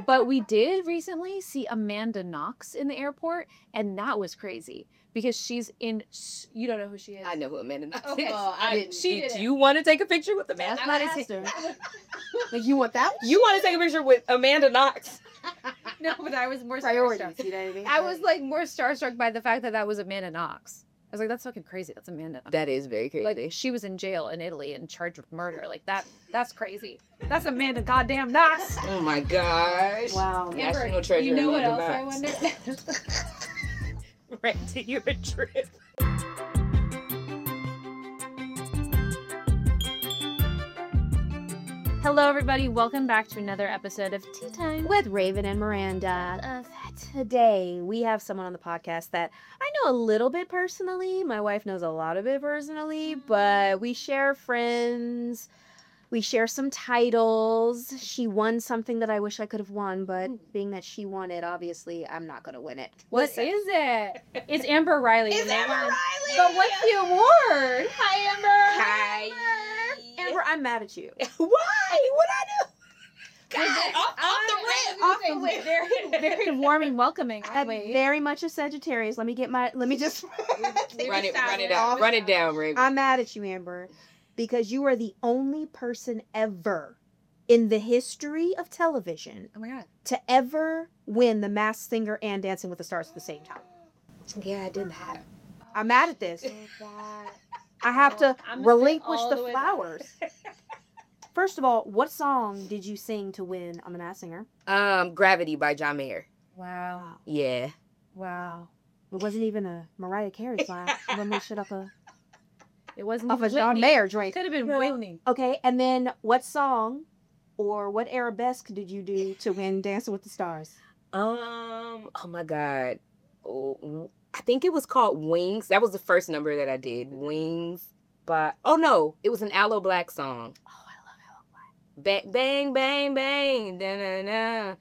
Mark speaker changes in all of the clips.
Speaker 1: But we did recently see Amanda Knox in the airport, and that was crazy because she's in. You don't know who she is.
Speaker 2: I know who Amanda Knox
Speaker 1: Okay.
Speaker 2: is.
Speaker 1: I didn't.
Speaker 2: Did you want to take a picture with Amanda
Speaker 1: I
Speaker 2: Knox?
Speaker 1: asked her.
Speaker 3: Like, you want that one?
Speaker 2: You want to take a picture with Amanda Knox?
Speaker 1: No, but I was more
Speaker 3: Priorities,
Speaker 1: starstruck.
Speaker 3: you know what I mean?
Speaker 1: I was like more starstruck by the fact that that was Amanda Knox. I was like, that's fucking crazy. That's Amanda Knox.
Speaker 2: That is very crazy.
Speaker 1: Like, she was in jail in Italy and charged with murder. Like, that's crazy. That's Amanda goddamn Knox.
Speaker 2: Oh my gosh.
Speaker 3: Wow.
Speaker 2: National treasure.
Speaker 1: You know what else
Speaker 2: Amanda
Speaker 1: I
Speaker 2: Knox.
Speaker 1: wonder?
Speaker 2: Renting you a trip.
Speaker 1: Hello, everybody. Welcome back to another episode of Tea Time.
Speaker 3: With Raven and Miranda. Today, we have someone on the podcast that I know a little bit personally. My wife knows a lot of it personally, but we share friends. We share some titles. She won something that I wish I could have won, but being that she won it, obviously, I'm not going to win it.
Speaker 1: What is it? It's Amber Riley.
Speaker 2: It's
Speaker 1: and they
Speaker 2: Amber
Speaker 1: won.
Speaker 2: Riley!
Speaker 1: But what's the award? Hi, Amber.
Speaker 2: Hi.
Speaker 3: Amber, I'm mad at you.
Speaker 2: Why? What'd I do? God, off the rip.
Speaker 1: Very warm and welcoming.
Speaker 3: I'm very much a Sagittarius. Let me just...
Speaker 2: Run it down, Raven.
Speaker 3: I'm mad at you, Amber, because you are the only person ever in the history of television
Speaker 1: Oh my god.
Speaker 3: to ever win The Masked Singer and Dancing with the Stars at the same time.
Speaker 2: Yeah, I did that.
Speaker 3: I'm mad at this. I have to
Speaker 1: I'm gonna sit
Speaker 3: relinquish
Speaker 1: all
Speaker 3: the
Speaker 1: the way
Speaker 3: flowers. First of all, what song did you sing to win on The Masked Singer?
Speaker 2: Gravity by John Mayer.
Speaker 1: Wow.
Speaker 2: Yeah.
Speaker 1: Wow.
Speaker 3: It wasn't even a Mariah Carey song. Let me shut up
Speaker 1: It wasn't
Speaker 3: off a John Mayer joint.
Speaker 1: Could have been Whitney.
Speaker 3: Okay, and then what song or what arabesque did you do to win Dancing with the Stars?
Speaker 2: Oh my God. Oh, I think it was called Wings. That was the first number that I did. Wings. But oh no, it was an Aloe Black song.
Speaker 3: Oh, I love Aloe Black.
Speaker 2: Bang, bang, bang, bang. Da, na, na.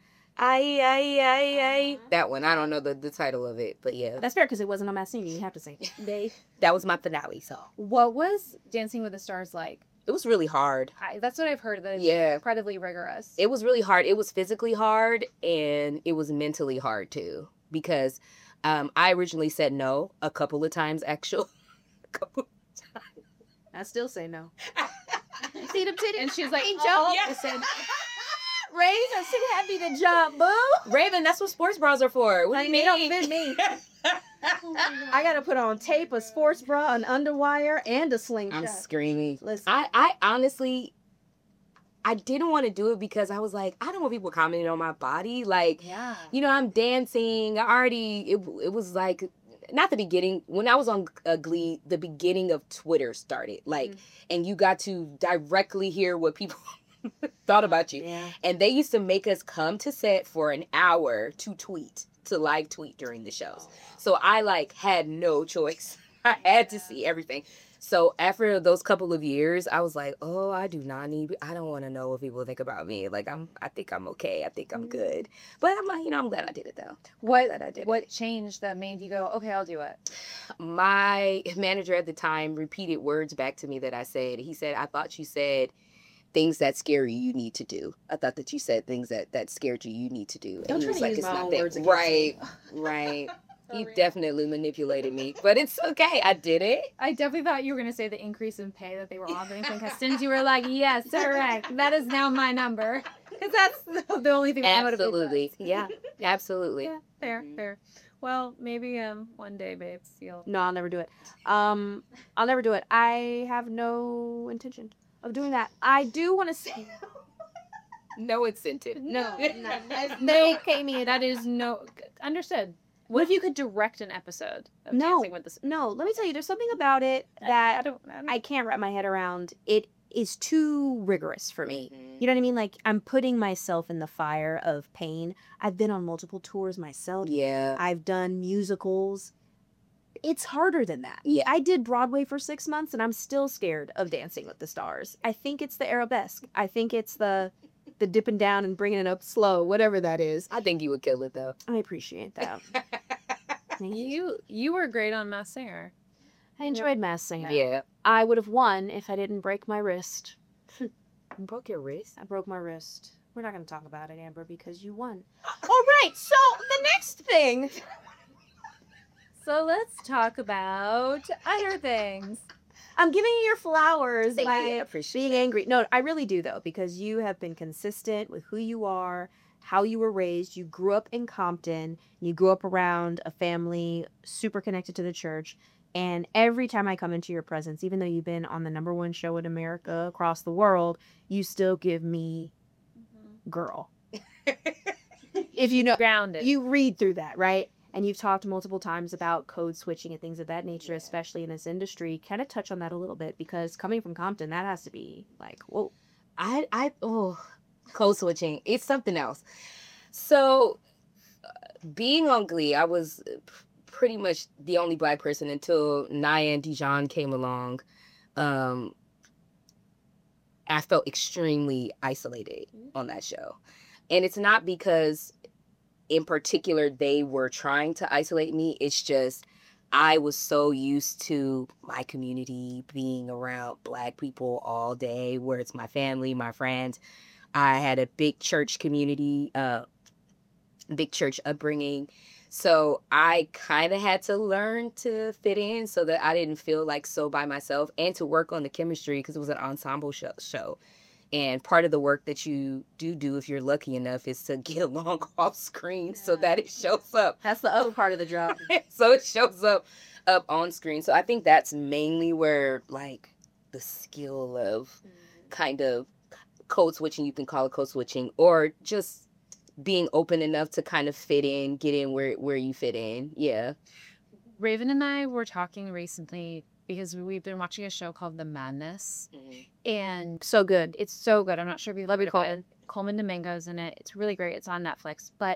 Speaker 2: Ay. That one. I don't know the title of it, but yeah.
Speaker 3: That's fair because it wasn't on my Singer. You have to say
Speaker 2: That was my finale song.
Speaker 1: What was Dancing with the Stars like?
Speaker 2: It was really hard.
Speaker 1: That's what I've heard. That it's
Speaker 2: Yeah.
Speaker 1: incredibly rigorous.
Speaker 2: It was really hard. It was physically hard and it was mentally hard too. Because I originally said no a couple of times, actually.
Speaker 3: I still say no.
Speaker 1: See them titties? And she's like,
Speaker 3: Hey,
Speaker 1: oh,
Speaker 3: jump.
Speaker 1: I said,
Speaker 3: Raise, I'm so happy to jump, boo.
Speaker 2: Raven, that's what sports bras are for. What do you
Speaker 3: They
Speaker 2: mean?
Speaker 3: don't fit me. I gotta put on tape, a sports bra, an underwire, and a slingshot.
Speaker 2: I'm screaming.
Speaker 3: Listen.
Speaker 2: I honestly, I didn't want to do it because I was like, I don't want people commenting on my body. Like,
Speaker 1: yeah.
Speaker 2: you know, I'm dancing. It was like, not the beginning. When I was on Glee, the beginning of Twitter started. Like, and you got to directly hear what people thought about you.
Speaker 3: Yeah.
Speaker 2: And they used to make us come to set for an hour to live tweet during the shows. So I like had no choice. I had to see everything. So after those couple of years, I was like, oh, I don't want to know what people think about me. Like, I think I'm okay. I think I'm good. But I'm glad I did it though.
Speaker 1: What changed that made you go, okay, I'll do it?
Speaker 2: My manager at the time repeated words back to me that I said. He said, I thought you said things that scare you need to do. I thought that you said things that scared you need to do.
Speaker 3: Don't
Speaker 2: And he
Speaker 3: try
Speaker 2: was
Speaker 3: to
Speaker 2: like,
Speaker 3: use
Speaker 2: it's
Speaker 3: my
Speaker 2: not
Speaker 3: own
Speaker 2: that.
Speaker 3: words against me.
Speaker 2: Right. He definitely manipulated me, but it's okay. I did it.
Speaker 1: I definitely thought you were going to say the increase in pay that they were offering contestants. You were like, yes, correct. That is now my number. Because that's the only thing I would have
Speaker 2: Absolutely. Yeah, absolutely.
Speaker 1: Yeah, fair. Well, maybe one day, babes, you'll...
Speaker 3: No, I'll never do it. I'll never do it. I have no intention of doing that. I do want to say...
Speaker 2: No incentive.
Speaker 1: No. They pay me. That is no... Understood. What if you could direct an episode of Dancing with the Stars?
Speaker 3: No, let me tell you, there's something about it that
Speaker 1: I don't
Speaker 3: I can't wrap my head around. It is too rigorous for me. You know what I mean? Like, I'm putting myself in the fire of pain. I've been on multiple tours myself.
Speaker 2: Yeah.
Speaker 3: I've done musicals. It's harder than that.
Speaker 2: Yeah.
Speaker 3: I did Broadway for 6 months, and I'm still scared of Dancing with the Stars. I think it's the arabesque. I think it's the dipping down and bringing it up slow, whatever that is.
Speaker 2: I think you would kill it, though.
Speaker 3: I appreciate that.
Speaker 1: You were great on Masked Singer.
Speaker 3: I enjoyed Masked Singer.
Speaker 2: Yeah.
Speaker 3: I would have won if I didn't break my wrist.
Speaker 2: You broke your wrist?
Speaker 3: I broke my wrist. We're not going to talk about it, Amber, because you won. All right, so the next thing.
Speaker 1: So let's talk about other things.
Speaker 3: I'm giving you your flowers
Speaker 2: Thank you. I
Speaker 3: by
Speaker 2: appreciate
Speaker 3: being
Speaker 2: it.
Speaker 3: angry. No, I really do, though, because you have been consistent with who you are, how you were raised. You grew up in Compton. You grew up around a family super connected to the church. And every time I come into your presence, even though you've been on the #1 show in America across the world, you still give me girl. If you know,
Speaker 1: Grounded.
Speaker 3: you read through that, right? And you've talked multiple times about code switching and things of that nature, especially in this industry. Kind of touch on that a little bit, because coming from Compton, that has to be like, whoa.
Speaker 2: Code switching. It's something else. So, being on Glee, I was pretty much the only Black person until Nia and Dijon came along. I felt extremely isolated on that show. And it's not because in particular they were trying to isolate me. It's just I was so used to my community, being around Black people all day, where it's my family, my friends. I had a big church community, big church upbringing. So I kind of had to learn to fit in so that I didn't feel like so by myself, and to work on the chemistry, because it was an ensemble show. And part of the work that you do if you're lucky enough is to get along off screen so that it shows up.
Speaker 3: That's the other part of the job.
Speaker 2: So it shows up on screen. So I think that's mainly where like the skill of kind of code switching, you can call it code switching, or just being open enough to kind of fit in, get in where you fit in. Yeah.
Speaker 1: Raven and I were talking recently because we've been watching a show called The Madness. And
Speaker 3: So good.
Speaker 1: it's so good. I'm not sure if you've heard of it. Coleman Domingo's in it. It's really great. It's on Netflix. But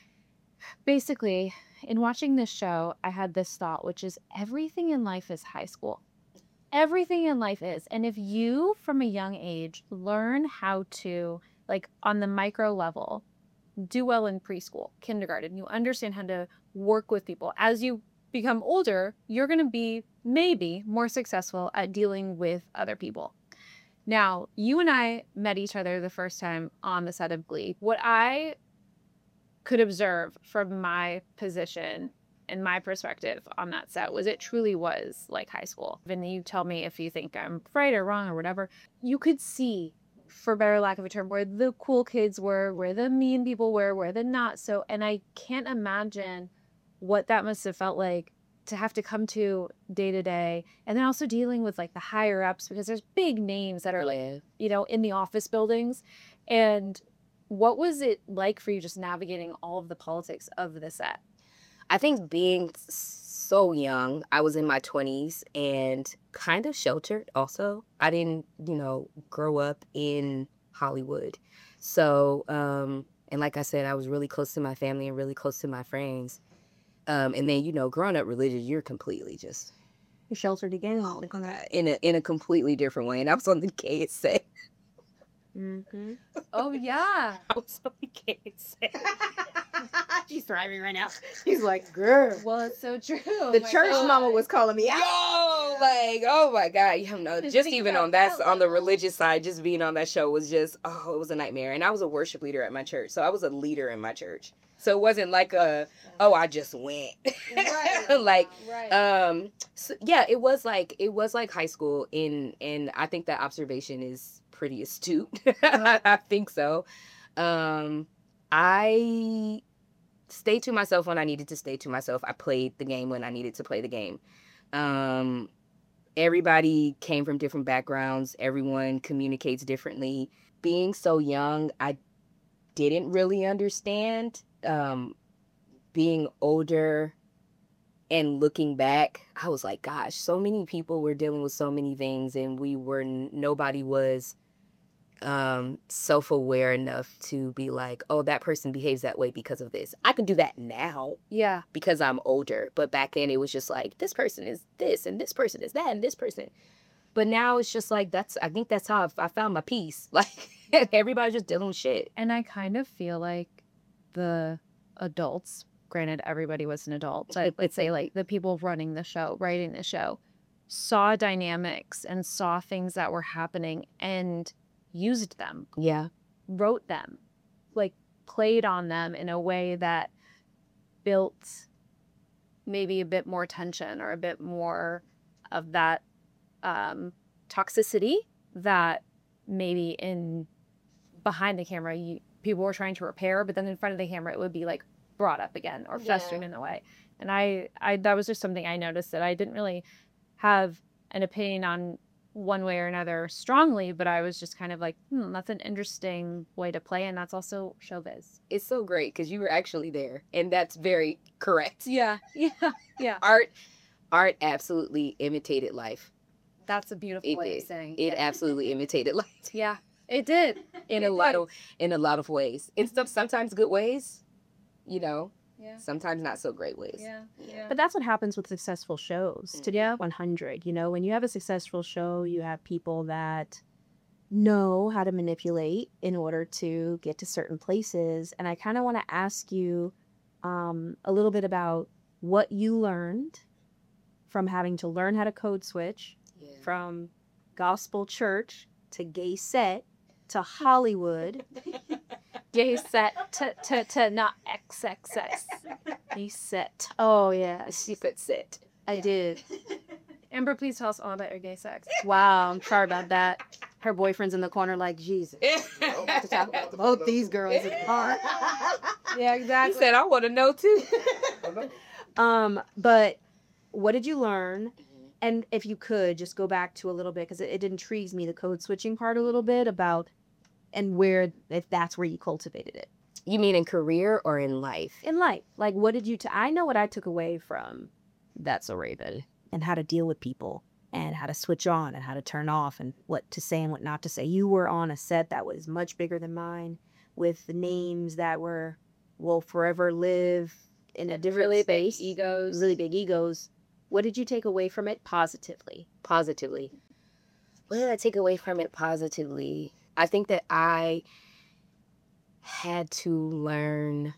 Speaker 1: basically, in watching this show, I had this thought, which is everything in life is high school. Everything in life is. And if you, from a young age, learn how to, like on the micro level, do well in preschool, kindergarten, you understand how to work with people. As you become older, you're going to be maybe more successful at dealing with other people. Now, you and I met each other the first time on the set of Glee. What I could observe from my position and my perspective on that set was it truly was like high school. And you tell me if you think I'm right or wrong or whatever. You could see, for better lack of a term, where the cool kids were, where the mean people were, where the not so. And I can't imagine what that must have felt like to have to come to day to day, and then also dealing with like the higher ups, because there's big names that are like, you know, in the office buildings. And what was it like for you just navigating all of the politics of the set?
Speaker 2: I think being so young, I was in my 20s and kind of sheltered also. I didn't, grow up in Hollywood. So, and like I said, I was really close to my family and really close to my friends. And then, growing up religious, you're completely just
Speaker 3: You're sheltered again.
Speaker 2: in a completely different way. And I was on the KSA.
Speaker 3: Mm-hmm.
Speaker 1: Oh, yeah.
Speaker 2: I was on the KSA.
Speaker 3: She's thriving right now. She's like, girl.
Speaker 1: Well, it's so true.
Speaker 3: The church mama was calling me out.
Speaker 2: Oh my God. Just even on the religious side, just being on that show was just, it was a nightmare. And I was a worship leader at my church. So I was a leader in my church. So it wasn't like I just went.
Speaker 1: Right.
Speaker 2: So, yeah, it was like high school and I think that observation is pretty astute. I think so. I stayed to myself when I needed to stay to myself. I played the game when I needed to play the game. Everybody came from different backgrounds. Everyone communicates differently. Being so young, I didn't really understand. Being older and looking back, I was like, gosh, so many people were dealing with so many things, and nobody was self-aware enough to be like, oh, that person behaves that way because of this. I can do that now.
Speaker 1: Yeah.
Speaker 2: Because I'm older. But back then it was just like, this person is this and this person is that and this person. But now it's just like, I think that's how I found my peace. Like, everybody's just dealing with shit.
Speaker 1: And I kind of feel like the adults, granted everybody was an adult, but let's say like the people running the show, writing the show, saw dynamics and saw things that were happening and used them.
Speaker 2: Yeah.
Speaker 1: wrote them, like played on them in a way that built maybe a bit more tension or a bit more of that toxicity that maybe in behind the camera people were trying to repair, but then in front of the camera it would be like brought up again or festering in a way. And I that was just something I noticed that I didn't really have an opinion on one way or another strongly, but I was just kind of like, that's an interesting way to play, and that's also showbiz.
Speaker 2: It's so great because you were actually there, and that's very correct.
Speaker 1: Yeah.
Speaker 2: Art absolutely imitated life.
Speaker 1: That's a beautiful way of saying
Speaker 2: it. Absolutely imitated life.
Speaker 1: Yeah, it did
Speaker 2: in a lot of ways. In sometimes good ways, you know.
Speaker 1: Yeah.
Speaker 2: Sometimes not so great ways.
Speaker 1: Yeah.
Speaker 3: But that's what happens with successful shows. Studio 100, you know, when you have a successful show, you have people that know how to manipulate in order to get to certain places. And I kind of want to ask you a little bit about what you learned from having to learn how to code switch from gospel church to gay set to Hollywood.
Speaker 1: Gay set to not XXX.
Speaker 3: Gay set. Oh, yeah.
Speaker 2: She said set.
Speaker 3: I did.
Speaker 1: Amber, please tell us all about your gay sex.
Speaker 3: Wow, I'm sorry about that. Her boyfriend's in the corner like, Jesus. To talk about both these girls in the car.
Speaker 1: Yeah, exactly.
Speaker 2: He said, I want to know too.
Speaker 3: But what did you learn? And if you could just go back to a little bit, because it intrigues me, the code switching part a little bit about, and where, if that's where you cultivated it.
Speaker 2: You mean in career or in life?
Speaker 3: In life. Like, what did you, I know what I took away from That's So Raven, and how to deal with people, and how to switch on, and how to turn off, and what to say and what not to say. You were on a set that was much bigger than mine, with names that will forever live in a different
Speaker 1: really
Speaker 3: space.
Speaker 1: Big egos.
Speaker 3: Really big egos. What did you take away from it positively?
Speaker 2: Positively. What did I take away from it positively? I think that I had to learn,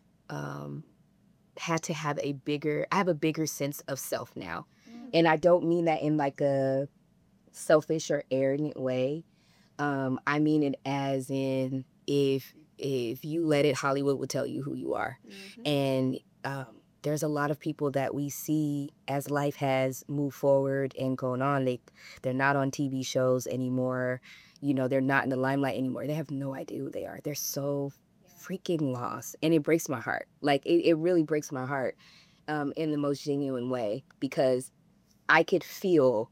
Speaker 2: had to have I have a bigger sense of self now. And I don't mean that in like a selfish or arrogant way. I mean it as in if you let it, Hollywood will tell you who you are. And there's a lot of people that we see as life has moved forward and going on. They're not on TV shows anymore. You know, they're not in the limelight anymore. They have no idea who they are. They're so freaking lost. And it breaks my heart. Like, it really breaks my heart in the most genuine way, because I could feel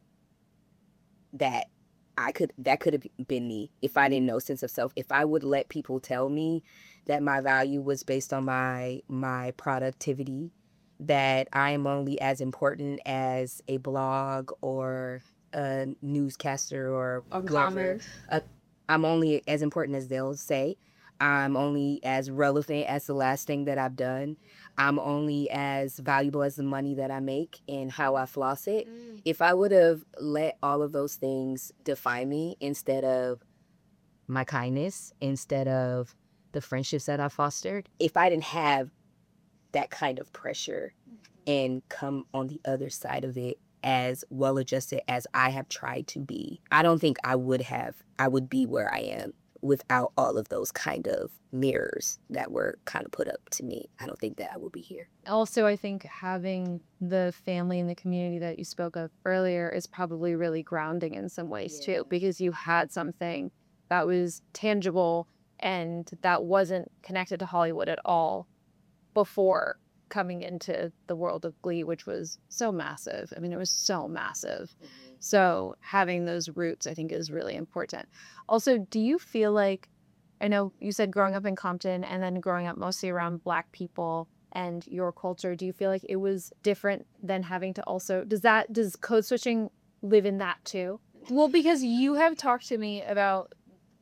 Speaker 2: that that could have been me if I didn't know sense of self. If I would let people tell me that my value was based on my productivity, that I am only as important as a blog or a newscaster or
Speaker 1: commerce.
Speaker 2: I'm only as important as they'll say. I'm only as relevant as the last thing that I've done. I'm only as valuable as the money that I make and how I floss it. If I would have let all of those things define me instead of my kindness, instead of the friendships that I fostered, if I didn't have that kind of pressure and come on the other side of it as well adjusted as I have tried to be, I don't think I would be where I am without all of those kind of mirrors that were kind of put up to me. I don't think that I would be here.
Speaker 1: Also, I think having the family and the community that you spoke of earlier is probably really grounding in some ways too, because you had something that was tangible and that wasn't connected to Hollywood at all before coming into the world of Glee, which was so massive. I mean, it was so massive. So having those roots, I think, is really important. Also, do you feel like, I know you said growing up in Compton and then growing up mostly around Black people and your culture, do you feel like it was different than having to also, does code switching live in that too? Well, because you have talked to me about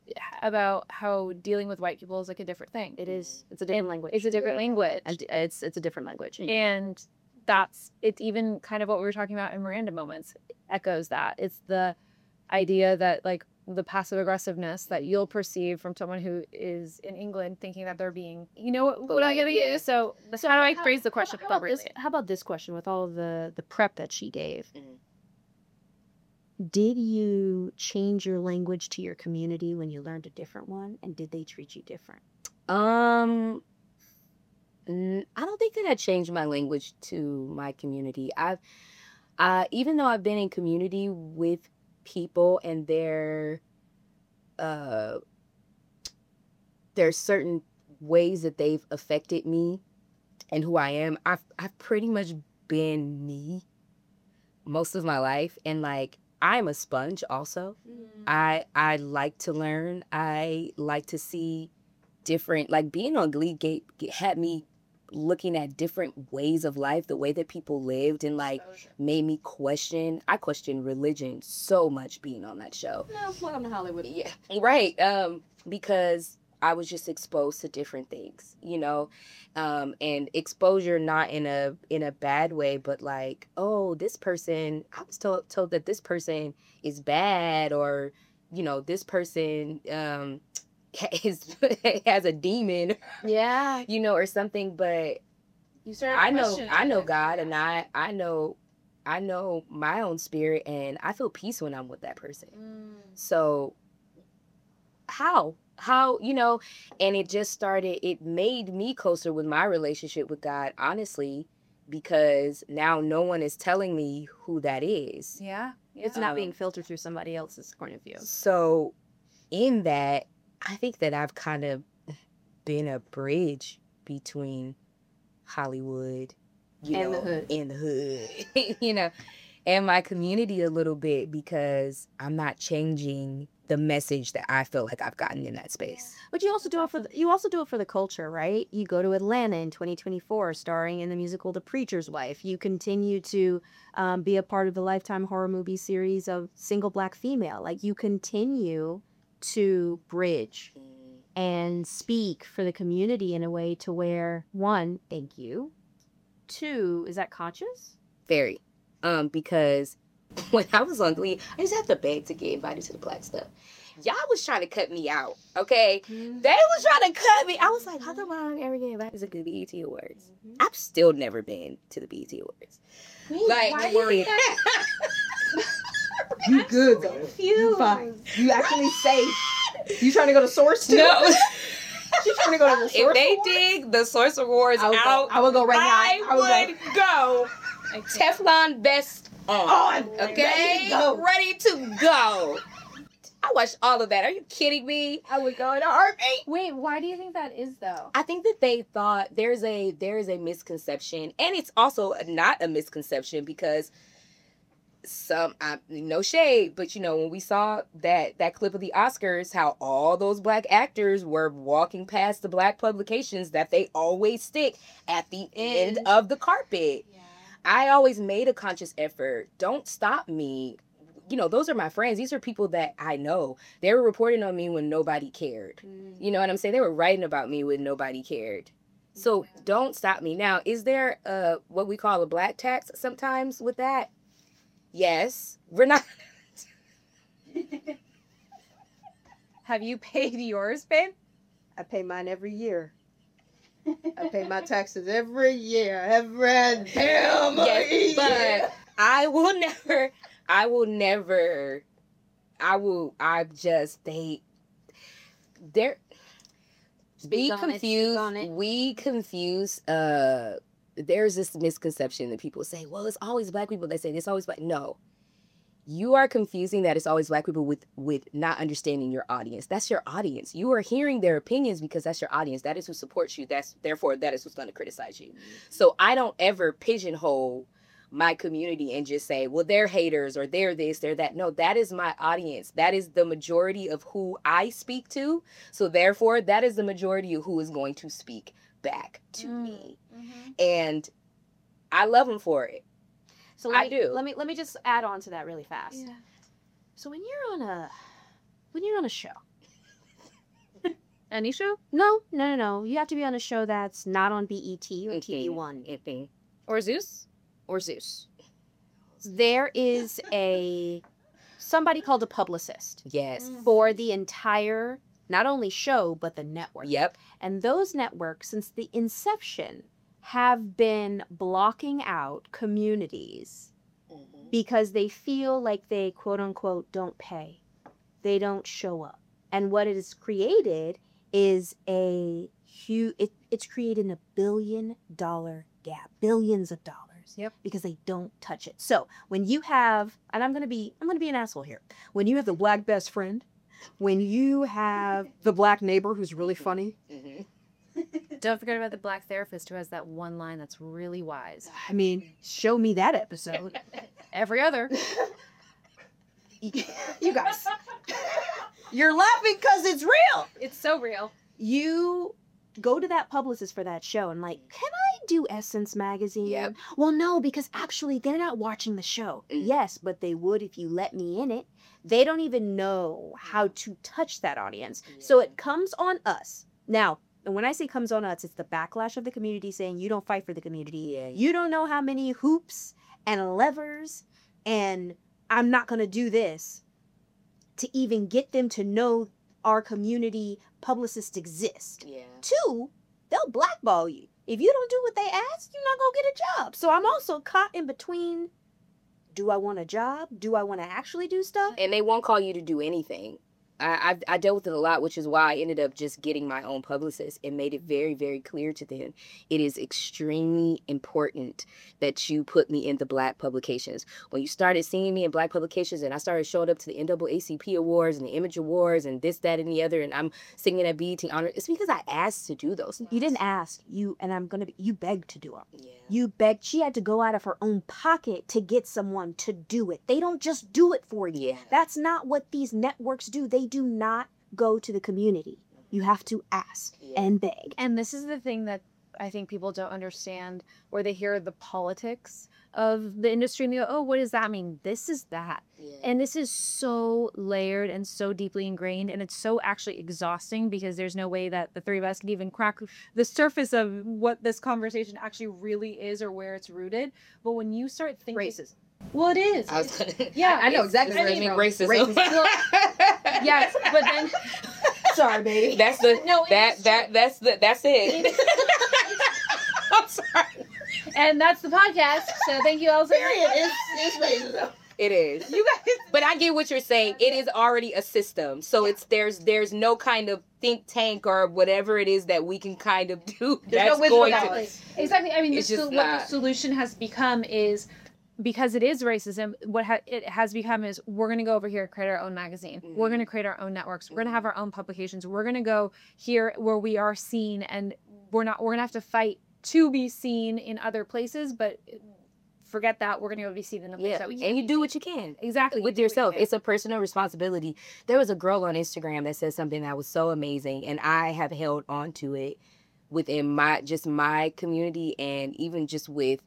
Speaker 1: how dealing with white people is like a different thing.
Speaker 3: It is. It's a different language.
Speaker 1: It's a different language.
Speaker 3: And it's a different language.
Speaker 1: And it's even kind of what we were talking about in Miranda Moments echoes that. It's the idea that like the passive aggressiveness that you'll perceive from someone who is in England thinking that they're being, what I get you. So how do I phrase the question appropriately?
Speaker 3: How about this question with all of the prep that she gave? Did you change your language to your community when you learned a different one? And did they treat you different?
Speaker 2: I don't think that I changed my language to my community. Even though I've been in community with people and there's certain ways that they've affected me and who I am, I've pretty much been me most of my life, and like I'm a sponge also. I like to learn. I like to see different, like being on Glee had me looking at different ways of life, the way that people lived, and like made me question. I questioned religion so much being on that show.
Speaker 3: No, welcome to Hollywood.
Speaker 2: Yeah, right. Because I was just exposed to different things, and exposure not in a bad way, but like, oh, this person, I was told that this person is bad, or this person has a demon,
Speaker 3: Yeah.
Speaker 2: or something. But
Speaker 4: You started
Speaker 2: I know
Speaker 4: questioning it.
Speaker 2: God, and I know my own spirit, and I feel peace when I'm with that person. So how and it made me closer with my relationship with God, honestly, because now no one is telling me who that is.
Speaker 4: Yeah.
Speaker 3: It's not being filtered through somebody else's point of view.
Speaker 2: So in that, I think that I've kind of been a bridge between Hollywood
Speaker 3: And the hood.
Speaker 2: and the hood, and my community a little bit, because I'm not changing the message that I feel like I've gotten in that space.
Speaker 3: But you also do it for the culture, right? You go to Atlanta in 2024, starring in the musical The Preacher's Wife. You continue to be a part of the Lifetime horror movie series of Single Black Female. Like, you continue to bridge and speak for the community in a way to where, one, thank you. Two, is that conscious?
Speaker 2: Very. Because when I was on Glee, I just had to beg to get invited to the Black stuff. Y'all was trying to cut me out, okay? They was trying to cut me. I was like, how come I don't ever get invited to the BET Awards? I've still never been to the BET Awards. Like,
Speaker 4: Why do you think
Speaker 5: You good though. You fine. You actually safe. You trying to go to Source too?
Speaker 2: No.
Speaker 5: She's trying to go to the Source.
Speaker 2: If they
Speaker 5: Awards?
Speaker 2: dig the Source Awards out,
Speaker 5: I would go right now.
Speaker 2: I would go. Teflon vest on. Okay?
Speaker 5: Ready to go.
Speaker 2: Ready to go. I watched all of that. Are you kidding me?
Speaker 5: I would go in a heartbeat.
Speaker 4: Wait, why do you think that is though?
Speaker 2: I think that they thought there is a misconception, and it's also not a misconception, because no shade, but when we saw that clip of the Oscars, how all those Black actors were walking past the Black publications that they always stick at the end of the carpet.
Speaker 4: Yeah.
Speaker 2: I always made a conscious effort. Don't stop me. Those are my friends. These are people that I know. They were reporting on me when nobody cared. You know what I'm saying? They were writing about me when nobody cared. So don't stop me. Now, is there what we call a Black tax sometimes with that? Yes. We're not.
Speaker 4: Have you paid yours, babe?
Speaker 5: I pay mine every year. I pay my taxes every year. Every damn
Speaker 2: Yes,
Speaker 5: year.
Speaker 2: but I we confuse there's this misconception that people say, well, it's always Black people that say this, always Black. No, you are confusing that it's always Black people with not understanding your audience. That's your audience. You are hearing their opinions because that's your audience. That is who supports you. Therefore that is who's going to criticize you. So I don't ever pigeonhole my community and just say, well, they're haters, or they're this, they're that. No, that is my audience. That is the majority of who I speak to. So therefore, that is the majority of who is going to speak back to me. And I love them for it.
Speaker 3: So
Speaker 2: I do.
Speaker 3: Let me just add on to that really fast.
Speaker 4: Yeah.
Speaker 3: So when you're on a show.
Speaker 1: Any show?
Speaker 3: No. You have to be on a show that's not on BET or TV One
Speaker 1: Or Zeus?
Speaker 3: or Zeus. There is somebody called a publicist
Speaker 2: Yes.
Speaker 3: for the entire, not only show, but the network.
Speaker 2: Yep.
Speaker 3: And those networks, since the inception, have been blocking out communities because they feel like they quote unquote don't pay. They don't show up. And what it has created is a huge, it's created $1 billion gap, billions of dollars.
Speaker 4: Yep.
Speaker 3: Because they don't touch it. So when you have, and I'm gonna be an asshole here. When you have the black best friend, when you have the black neighbor who's really funny,
Speaker 1: Don't forget about the black therapist who has that one line that's really wise.
Speaker 3: I mean, show me that episode.
Speaker 1: Every other.
Speaker 3: You guys, you're laughing because it's real.
Speaker 1: It's so real.
Speaker 3: You go to that publicist for that show and like, can I do Essence magazine?
Speaker 2: Yep.
Speaker 3: Well, no, because actually they're not watching the show. Yes, but they would if you let me in it. They don't even know how to touch that audience. So it comes on us. Now, and when I say comes on us, it's the backlash of the community saying you don't fight for the community.
Speaker 2: Yeah.
Speaker 3: You don't know how many hoops and levers and I'm not going to do this to even get them to know our community publicists exist.
Speaker 2: Yeah.
Speaker 3: Two, they'll blackball you. If you don't do what they ask, you're not going to get a job. So I'm also caught in between, do I want a job? Do I want to actually do stuff?
Speaker 2: And they won't call you to do anything. I dealt with it a lot, which is why I ended up just getting my own publicist and made it very, very clear to them. It is extremely important that you put me in the Black publications. When you started seeing me in Black publications and I started showing up to the NAACP Awards and the Image Awards and this, that, and the other, and I'm singing at BET Honor, it's because I asked to do those.
Speaker 3: You didn't ask. You begged to do them.
Speaker 2: Yeah.
Speaker 3: You begged. She had to go out of her own pocket to get someone to do it. They don't just do it for you.
Speaker 2: Yeah.
Speaker 3: That's not what these networks do. They do not go to the community. You have to ask and beg.
Speaker 1: And this is the thing that I think people don't understand, where they hear the politics of the industry and they go, oh, what does that mean? This is that.
Speaker 2: Yeah.
Speaker 1: And this is so layered and so deeply ingrained, and it's so actually exhausting because there's no way that the three of us can even crack the surface of what this conversation actually really is or where it's rooted. But when you start thinking...
Speaker 3: Racism.
Speaker 1: Well, it is.
Speaker 2: I was
Speaker 1: Yeah,
Speaker 3: I know exactly
Speaker 2: It's
Speaker 3: where it's
Speaker 2: racist.
Speaker 3: from.
Speaker 2: Racism.
Speaker 1: Yes, but then...
Speaker 3: Sorry, baby.
Speaker 2: That's the
Speaker 1: No,
Speaker 2: that's it. I'm sorry.
Speaker 1: And that's the podcast. So thank you, Elsa.
Speaker 5: Period. It's racism.
Speaker 2: It is. You guys, but I get what you're saying. It is already a system, so it's there's no kind of think tank or whatever it is that we can kind of do.
Speaker 5: There's no
Speaker 2: That's
Speaker 5: wisdom
Speaker 2: going
Speaker 5: about
Speaker 2: to.
Speaker 5: it.
Speaker 1: Exactly. I mean,
Speaker 2: It's just
Speaker 1: what
Speaker 2: not.
Speaker 1: the solution has become is, because it is racism, what it has become is, we're going to go over here and create our own magazine.
Speaker 2: Mhm.
Speaker 1: We're going to create our own networks. We're going to have our own publications. We're going to go here where we are seen, and we're going to have to fight to be seen in other places, but forget that. We're going to go be seen in a place
Speaker 2: Yeah,
Speaker 1: that we
Speaker 2: and you do what you can.
Speaker 1: exactly
Speaker 2: With
Speaker 1: you do what you
Speaker 2: yourself.
Speaker 1: can.
Speaker 2: It's a personal responsibility. There was a girl on Instagram that said something that was so amazing, and I have held on to it within my community, and even just with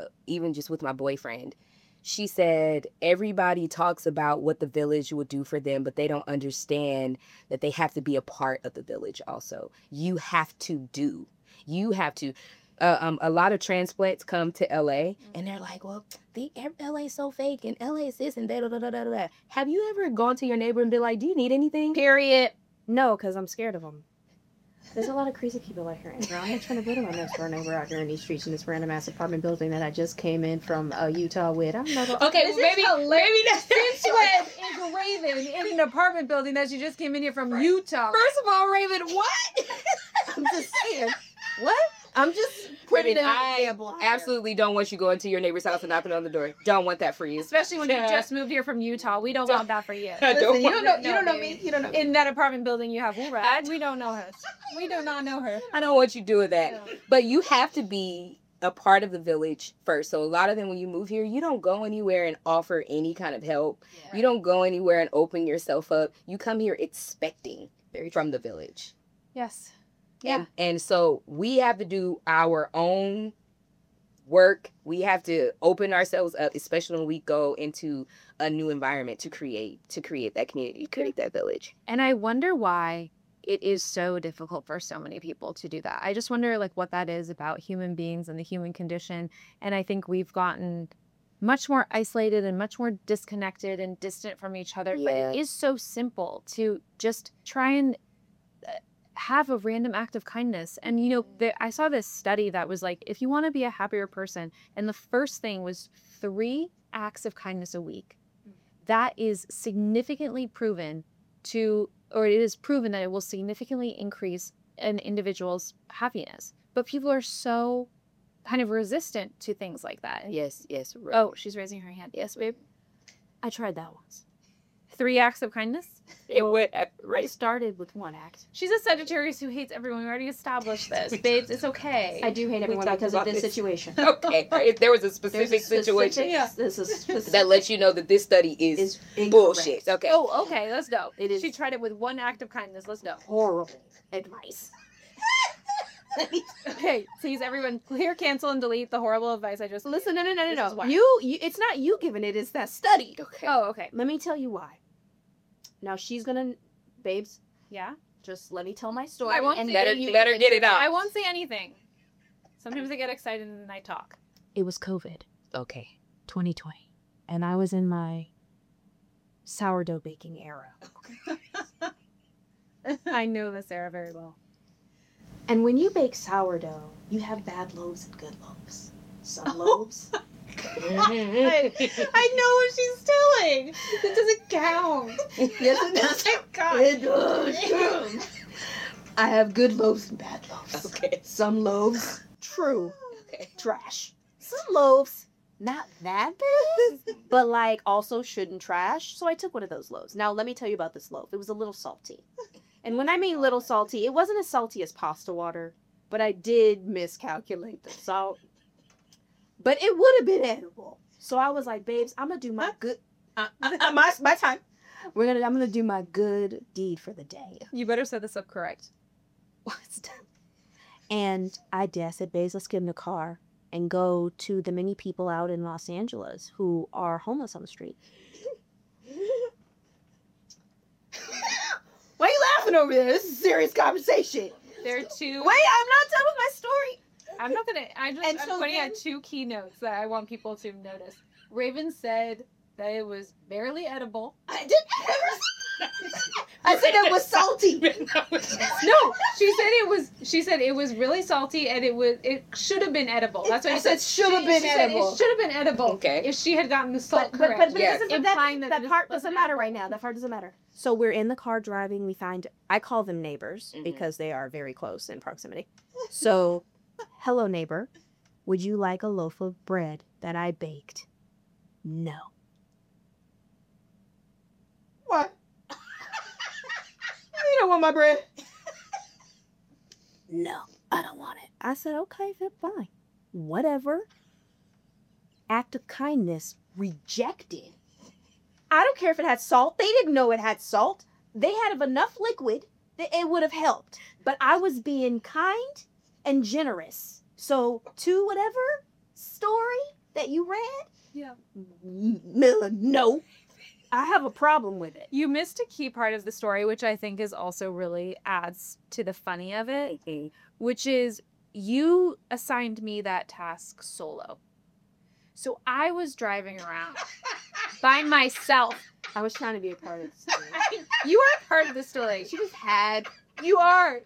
Speaker 2: my boyfriend. She said, everybody talks about what the village would do for them, but they don't understand that they have to be a part of the village also. You have to do. You have to. A lot of transplants come to LA and they're like, well, LA is so fake and LA is this and that. Have you ever gone to your neighbor and been like, do you need anything?
Speaker 1: Period.
Speaker 3: No, because I'm scared of them. There's a lot of crazy people out here. And I'm not trying to go to my next door neighbor out here in these streets in this random ass apartment building that I just came in from Utah with. I'm not.
Speaker 2: Okay, well, maybe that's
Speaker 1: Since when is Raven in an apartment building that you just came in here from Utah?
Speaker 2: First of all, Raven, what?
Speaker 5: I'm just saying.
Speaker 3: What?
Speaker 5: I'm just putting
Speaker 2: Raven,
Speaker 5: an
Speaker 2: I
Speaker 5: example. out there.
Speaker 2: absolutely don't want you going to your neighbor's house and knocking on the door. Don't want that for you.
Speaker 1: Especially when you just moved here from Utah. We don't want that for you.
Speaker 2: I
Speaker 5: Listen, you
Speaker 2: want
Speaker 5: don't know.
Speaker 2: that.
Speaker 5: You don't know me. You don't know me.
Speaker 1: In that apartment building you have Wura. We don't know her. We do not know her.
Speaker 2: I don't want you doing that. But you have to be a part of the village first. So a lot of them, when you move here, you don't go anywhere and offer any kind of help. You don't go anywhere and open yourself up. You come here expecting from the village.
Speaker 1: Yes.
Speaker 2: And so we have to do our own work. We have to open ourselves up, especially when we go into a new environment to create that community, create that village.
Speaker 1: And I wonder why it is so difficult for so many people to do that. I just wonder what that is about human beings and the human condition. And I think we've gotten much more isolated and much more disconnected and distant from each other. But
Speaker 2: Yeah.
Speaker 1: it is so simple to just try and have a random act of kindness. And I saw this study that was like, if you want to be a happier person, and the first thing was 3 acts of kindness a week, that is significantly proven or it is proven that it will significantly increase an individual's happiness. But people are so kind of resistant to things like that.
Speaker 2: Yes.
Speaker 1: Oh, she's raising her hand. Yes, babe.
Speaker 3: I tried that once.
Speaker 1: 3 acts of kindness?
Speaker 2: It would
Speaker 3: I
Speaker 2: right.
Speaker 3: started with 1 act.
Speaker 1: She's a Sagittarius who hates everyone. We already established this. Babes, it's okay.
Speaker 3: I do hate everyone
Speaker 2: talked
Speaker 3: because of
Speaker 2: about
Speaker 3: this
Speaker 2: this.
Speaker 3: situation.
Speaker 2: Okay. If there was a specific situation
Speaker 3: This is specific.
Speaker 2: that lets you know that this study is
Speaker 3: incorrect.
Speaker 2: bullshit. Okay.
Speaker 1: Oh, okay. Let's go.
Speaker 3: It is-
Speaker 1: She tried it with 1 act of kindness. Let's go.
Speaker 3: Horrible advice.
Speaker 1: Okay, please, everyone, clear, cancel, and delete the horrible advice I just
Speaker 3: Listen, no.
Speaker 1: This is why.
Speaker 3: You, it's not you giving it, it's that study.
Speaker 2: Okay.
Speaker 1: Oh, okay.
Speaker 3: Let me tell you why. Now she's gonna, babes,
Speaker 1: Yeah.
Speaker 3: just let me tell my story.
Speaker 1: I won't
Speaker 3: and
Speaker 1: say
Speaker 2: Let her,
Speaker 1: you-
Speaker 2: let her get it out.
Speaker 1: I won't say anything. Sometimes I get excited and then I talk.
Speaker 3: It was COVID,
Speaker 2: Okay.
Speaker 3: 2020, and I was in my sourdough baking era.
Speaker 1: I know this era very well.
Speaker 3: And when you bake sourdough, you have bad loaves and good loaves. Some loaves.
Speaker 4: I know what she's telling. It doesn't count.
Speaker 3: Yes, it does. It does. I have good loaves and bad loaves.
Speaker 2: Okay.
Speaker 3: Some loaves, true,
Speaker 2: Okay.
Speaker 3: trash. Some loaves, not that bad, but like also shouldn't trash. So I took one of those loaves. Now let me tell you about this loaf. It was a little salty. And when I mean little salty, it wasn't as salty as pasta water, but I did miscalculate the salt. But it would have been edible. So I was like, babes, I'm gonna do my good my time. I'm gonna do my good deed for the day.
Speaker 1: You better set this up correct.
Speaker 3: What's done? And I did. I said, babes, let's get in the car and go to the many people out in Los Angeles who are homeless on the street. Why are you laughing over there? This is a serious conversation.
Speaker 1: There are 2.
Speaker 3: Wait, I'm not done with my story.
Speaker 1: I'm not gonna. I'm
Speaker 3: And so
Speaker 1: pointing
Speaker 3: then-
Speaker 1: out 2 keynotes that I want people to notice. Raven said that it was barely edible.
Speaker 3: I didn't ever. I said it was salty.
Speaker 1: No, she said it was really salty and it should have been edible. That's what
Speaker 3: I
Speaker 1: she
Speaker 3: said should have been
Speaker 1: She said
Speaker 3: edible.
Speaker 1: it should have been edible.
Speaker 2: Okay.
Speaker 1: If she had gotten the salt
Speaker 3: But
Speaker 1: correct.
Speaker 3: it
Speaker 2: Yes.
Speaker 3: doesn't,
Speaker 1: Implying that
Speaker 3: that
Speaker 1: this
Speaker 3: part
Speaker 1: wasn't
Speaker 3: doesn't matter
Speaker 1: edible.
Speaker 3: right now. That part doesn't matter. So we're in the car driving. I call them neighbors
Speaker 2: Mhm.
Speaker 3: because they are very close in proximity. So, hello neighbor, would you like a loaf of bread that I baked? No.
Speaker 5: What? You don't want my bread?
Speaker 3: No, I don't want it. I said, okay, then fine. Whatever. Act of kindness rejected. I don't care if it had salt. They didn't know it had salt. They had enough liquid that it would have helped. But I was being kind and generous. So, to whatever story that you read,
Speaker 1: Yeah.
Speaker 3: Miller, no. I have a problem with it.
Speaker 1: You missed a key part of the story, which I think is also really adds to the funny of it, which is you assigned me that task solo. So I was driving around by myself.
Speaker 3: I was trying to be a part of the story.
Speaker 1: You are part of the story.
Speaker 3: She just had.
Speaker 1: You are.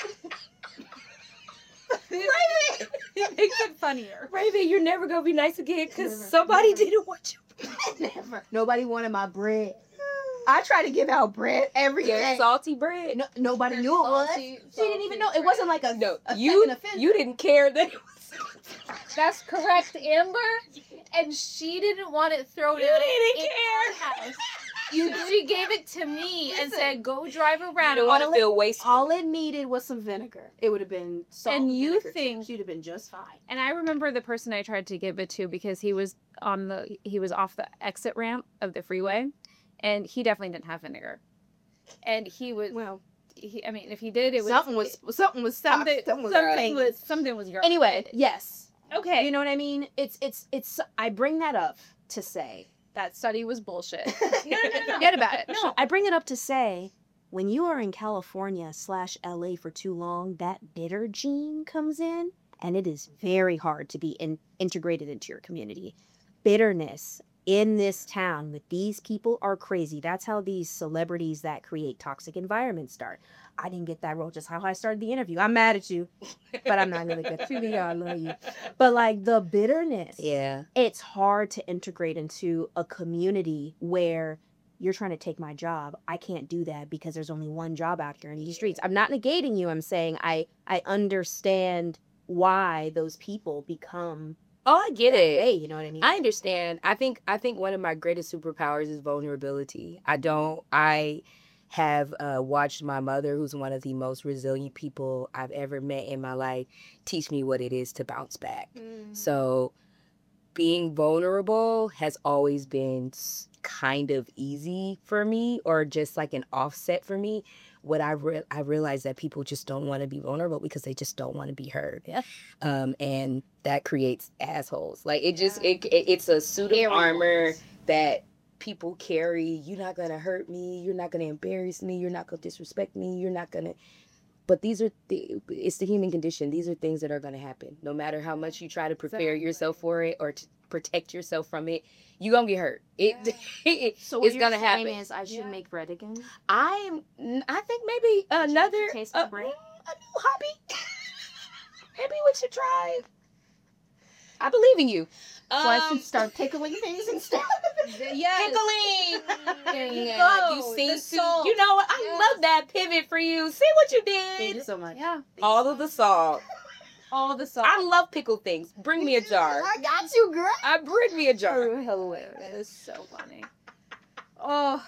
Speaker 1: It makes it funnier.
Speaker 2: Raven, you're never gonna be nice again because
Speaker 3: Never.
Speaker 2: somebody
Speaker 3: Never.
Speaker 2: didn't want you.
Speaker 3: Never. Nobody wanted my bread. I tried to give out bread every day.
Speaker 2: Salty bread.
Speaker 3: No, nobody knew it was. She didn't even know. It wasn't like a
Speaker 2: No,
Speaker 3: a
Speaker 2: you
Speaker 3: second offense.
Speaker 2: you didn't care that it was.
Speaker 1: That's correct, Amber. And she didn't want it thrown
Speaker 2: You
Speaker 1: out
Speaker 2: didn't
Speaker 1: in
Speaker 2: care.
Speaker 1: our house. She gave it to me and said, "Go drive
Speaker 2: I
Speaker 1: around."
Speaker 2: don't want to feel wasteful.
Speaker 3: All it needed was some vinegar. It would have been salt.
Speaker 1: And you
Speaker 3: vinegar.
Speaker 1: think-
Speaker 3: she'd have been just fine.
Speaker 1: And I remember the person I tried to give it to because he was off the exit ramp of the freeway, and he definitely didn't have vinegar. And he was,
Speaker 3: Well,
Speaker 1: I mean, if he did, it was
Speaker 3: something was stopped.
Speaker 1: something was wrong.
Speaker 3: Anyway, yes.
Speaker 1: Okay.
Speaker 3: You know what I mean? It's. I bring that up to say.
Speaker 1: That study was bullshit.
Speaker 3: Forget about it.
Speaker 1: No.
Speaker 3: I bring it up to say, when you are in California/LA for too long, that bitter gene comes in, and it is very hard to be integrated into your community. Bitterness, in this town with these people are crazy. That's how these celebrities that create toxic environments start. I didn't get that role, just how I started the interview. I'm mad at you, but I'm not gonna get to you. I love you. But like the bitterness,
Speaker 2: Yeah.
Speaker 3: it's hard to integrate into a community where you're trying to take my job. I can't do that because there's only one job out here in these streets. I'm not negating you. I'm saying I understand why those people become
Speaker 2: Oh, I get it.
Speaker 3: hey, you know what I mean?
Speaker 2: I understand. I think one of my greatest superpowers is vulnerability. I have watched my mother, who's one of the most resilient people I've ever met in my life, teach me what it is to bounce back. So being vulnerable has always been kind of easy for me, or just like an offset for me. What I realized that people just don't want to be vulnerable because they just don't want to be heard.
Speaker 3: Yeah.
Speaker 2: And that creates assholes. Like it's a suit of armor that people carry. You're not gonna hurt me. You're not gonna embarrass me. You're not gonna disrespect me. You're not gonna. But these are it's the human condition. These are things that are gonna happen. No matter how much you try to prepare yourself for it or to protect yourself from it, you're gonna get hurt.
Speaker 3: So what
Speaker 2: it's
Speaker 3: you're
Speaker 2: gonna
Speaker 3: saying
Speaker 2: happen.
Speaker 3: is I should make bread again?
Speaker 2: I think maybe another
Speaker 3: taste
Speaker 2: a
Speaker 3: the bread?
Speaker 2: new hobby. Maybe we should try. I believe in you.
Speaker 3: So I should start pickling things instead.
Speaker 4: Yes.
Speaker 2: Pickling.
Speaker 4: go.
Speaker 2: You see,
Speaker 4: The salt.
Speaker 2: you know what? I
Speaker 4: Yes.
Speaker 2: love that pivot for you. See what you
Speaker 3: Thank you
Speaker 2: did.
Speaker 3: so much.
Speaker 4: Yeah.
Speaker 2: All of the salt.
Speaker 4: All the salt.
Speaker 2: I love pickled things. Bring me a jar.
Speaker 5: I got you, girl.
Speaker 2: Bring me a jar.
Speaker 4: It is so funny. Oh,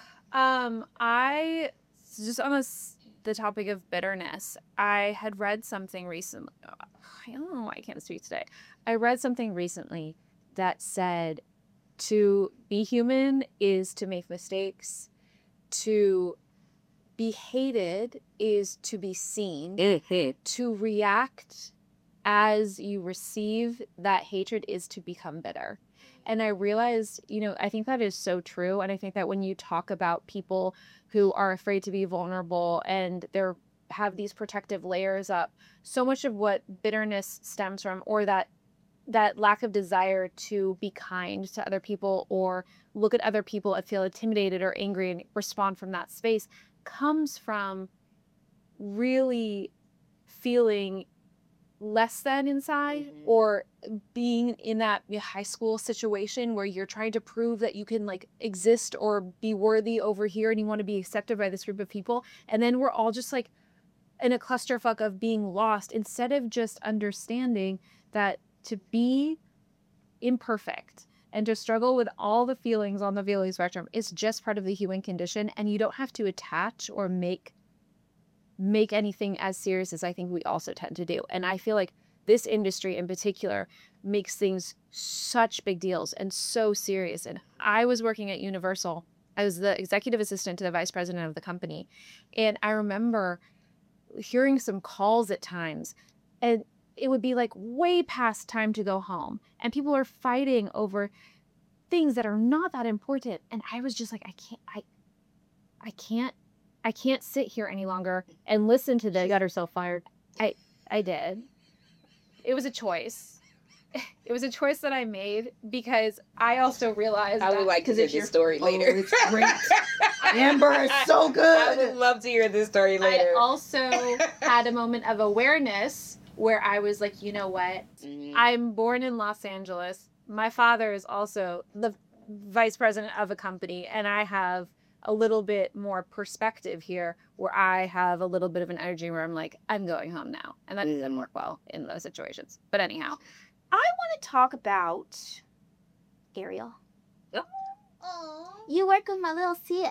Speaker 4: I just on the topic of bitterness. I had read something recently. I don't know why I can't speak today. I read something recently that said to be human is to make mistakes. To be hated is to be seen. To react as you receive that hatred is to become bitter. And I realized, I think that is so true. And I think that when you talk about people who are afraid to be vulnerable and they're have these protective layers up, so much of what bitterness stems from, or that lack of desire to be kind to other people or look at other people and feel intimidated or angry and respond from that space, comes from really feeling less than inside, or being in that high school situation where you're trying to prove that you can like exist or be worthy over here and you want to be accepted by this group of people, and then we're all just like in a clusterfuck of being lost, instead of just understanding that to be imperfect and to struggle with all the feelings on the feeling spectrum is just part of the human condition, and you don't have to attach or make anything as serious as I think we also tend to do. And I feel like this industry in particular makes things such big deals and so serious. And I was working at Universal. I was the executive assistant to the vice president of the company. And I remember hearing some calls at times, and it would be like way past time to go home. And people are fighting over things that are not that important. And I was just like, I can't sit here any longer and listen to this.
Speaker 3: She got herself fired.
Speaker 4: I did. It was a choice. It was a choice that I made because I also realized
Speaker 2: I would like to hear this story later.
Speaker 5: Oh, it's great. Amber is so
Speaker 2: I
Speaker 5: good.
Speaker 2: would love to hear this story later.
Speaker 4: I also had a moment of awareness where I was like, you know what? I'm born in Los Angeles. My father is also the vice president of a company, and I have a little bit more perspective here where I have a little bit of an energy where I'm like, I'm going home now. And that doesn't work well in those situations. But anyhow.
Speaker 3: I want to talk about Ariel. You work with my little sis.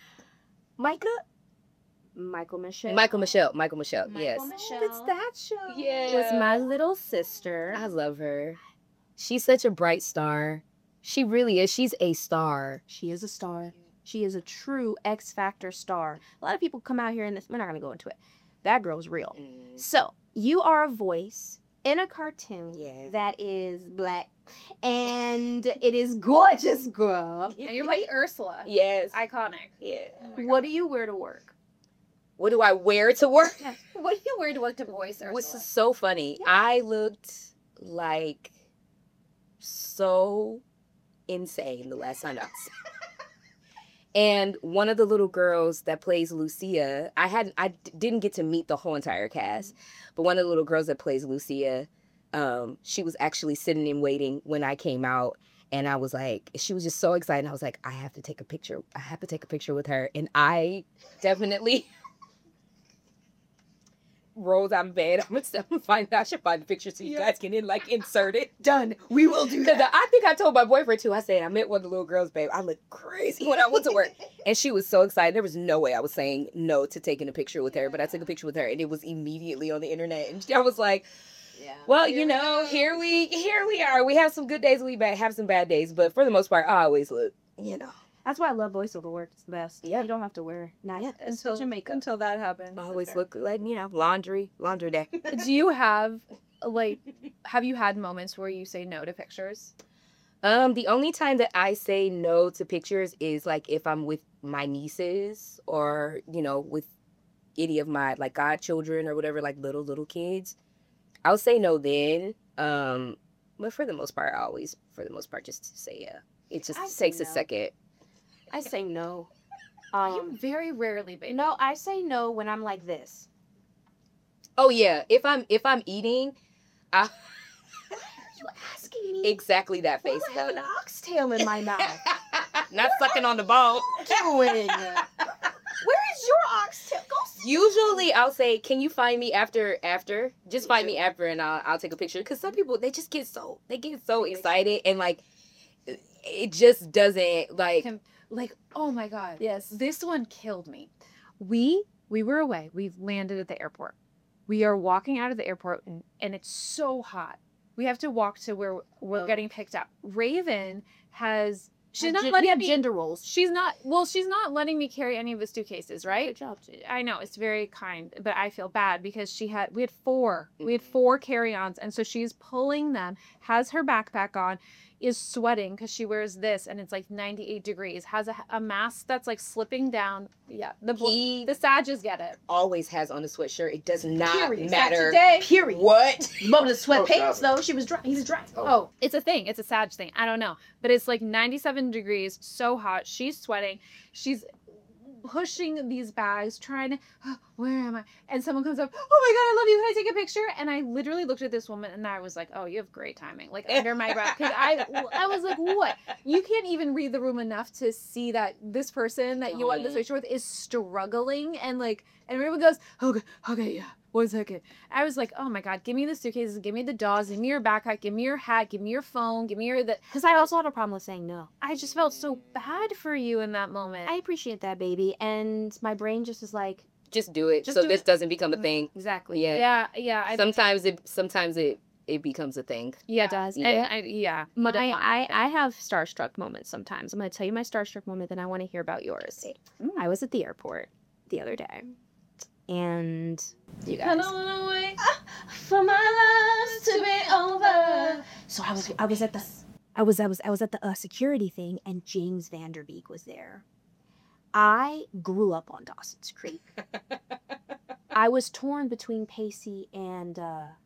Speaker 3: Michael Michelle.
Speaker 2: Michael Michelle. Yes.
Speaker 3: It's that show.
Speaker 2: Yeah.
Speaker 3: It was my little sister.
Speaker 2: I love her. She's such a bright star. She really is. She's a star.
Speaker 3: She is a star. She is a true X Factor star. A lot of people come out here in this. We're not going to go into it. That girl's real. So, you are a voice in a cartoon
Speaker 2: Yes.
Speaker 3: that is black. And it is gorgeous, girl.
Speaker 4: And you're like Ursula.
Speaker 2: Yes.
Speaker 4: Iconic.
Speaker 2: Yeah.
Speaker 3: What do you wear to work?
Speaker 2: What do I wear to work?
Speaker 4: What do you wear to work to voice Ursula?
Speaker 2: Which is so funny. I looked like so insane the last time I was. And one of the little girls that plays Lucia, didn't get to meet the whole entire cast, but one of the little girls that plays Lucia, she was actually sitting and waiting when I came out, and I was like, she was just so excited. I was like, I have to take a picture. I have to take a picture with her, and I definitely rolled out of bed. I'm gonna find. I should find the picture so you guys can insert it.
Speaker 5: Done. We will do
Speaker 2: Because
Speaker 5: that.
Speaker 2: I think I told my boyfriend too. I said I met one of the little girls, babe. I looked crazy when I went to work, and she was so excited. There was no way I was saying no to taking a picture with her, but I took a picture with her, and it was immediately on the internet. And I was like,
Speaker 3: Yeah.
Speaker 2: well, here we are. We have some good days, we have some bad days, but for the most part, I always look,
Speaker 3: That's why I love voiceover work. It's the best.
Speaker 2: Yeah.
Speaker 3: You don't have to wear nice
Speaker 4: Until
Speaker 3: makeup.
Speaker 4: until that happened.
Speaker 2: I always look like laundry day.
Speaker 4: Do you have have you had moments where you say no to pictures?
Speaker 2: The only time that I say no to pictures is like if I'm with my nieces or, with any of my like godchildren or whatever, like little kids. I'll say no then. But for the most part, just to say yeah. It just
Speaker 3: I say
Speaker 2: takes a
Speaker 3: no.
Speaker 2: second.
Speaker 3: I say no.
Speaker 4: You very rarely, babe.
Speaker 3: No, I say no when I'm like this.
Speaker 2: Oh yeah, if I'm eating, I
Speaker 3: You asking me?
Speaker 2: exactly that face.
Speaker 3: I have an oxtail in my mouth.
Speaker 2: Not sucking on the bone.
Speaker 3: Doing. Where is your oxtail? Go see.
Speaker 2: Usually I'll say, can you find me after? Just find me after and I'll take a picture. Because some people, they get so excited and like, it just doesn't like.
Speaker 4: Oh my god.
Speaker 3: Yes.
Speaker 4: This one killed me. We were away. We landed at the airport. We are walking out of the airport and it's so hot. We have to walk to where we're getting picked up. Raven she's not letting me
Speaker 3: gender roles.
Speaker 4: She's not letting me carry any of the suitcases, right?
Speaker 3: Good job.
Speaker 4: I know, it's very kind, but I feel bad because we had four carry-ons, and so she's pulling them, has her backpack on, is sweating because she wears this and it's like 98 degrees, has a mask that's like slipping down. Yeah, the Sages get it.
Speaker 2: Always has on a sweatshirt. It does not
Speaker 3: Period.
Speaker 2: matter.
Speaker 4: Today.
Speaker 3: Period.
Speaker 2: What?
Speaker 3: But the sweatpants,
Speaker 5: Oh,
Speaker 3: though, he was dry.
Speaker 4: Oh, it's a thing. It's a Sag thing. I don't know. But it's like 97 degrees, so hot. She's sweating. She's pushing these bags, trying to, where am I? And someone comes up, oh my God, I love you. Can I take a picture? And I literally looked at this woman and I was like, oh, you have great timing. Like under my breath. Because I was like, what? You can't even read the room enough to see that this person that you want this picture with is struggling. And everyone goes, okay, yeah. 1 second. I was like, oh my God, give me the suitcases, give me the dolls, give me your backpack, give me your hat, give me your phone, give me your...
Speaker 3: Because I also had a problem with saying no.
Speaker 4: I just felt so bad for you in that moment.
Speaker 3: I appreciate that, baby. And my brain just is like,
Speaker 2: Just do it.
Speaker 3: Just
Speaker 2: so
Speaker 3: do
Speaker 2: this
Speaker 3: it.
Speaker 2: doesn't become a thing.
Speaker 3: exactly.
Speaker 2: Yeah.
Speaker 4: Yeah.
Speaker 2: Sometimes it becomes a thing.
Speaker 4: Yeah,
Speaker 3: It does.
Speaker 4: Yeah.
Speaker 3: I have starstruck moments sometimes. I'm going to tell you my starstruck moment, then I want to hear about yours. I was at the airport the other day, and you guys. For my life to be over. So I was at the security thing, and James Vanderbeek was there. I grew up on Dawson's Creek. I was torn between Pacey and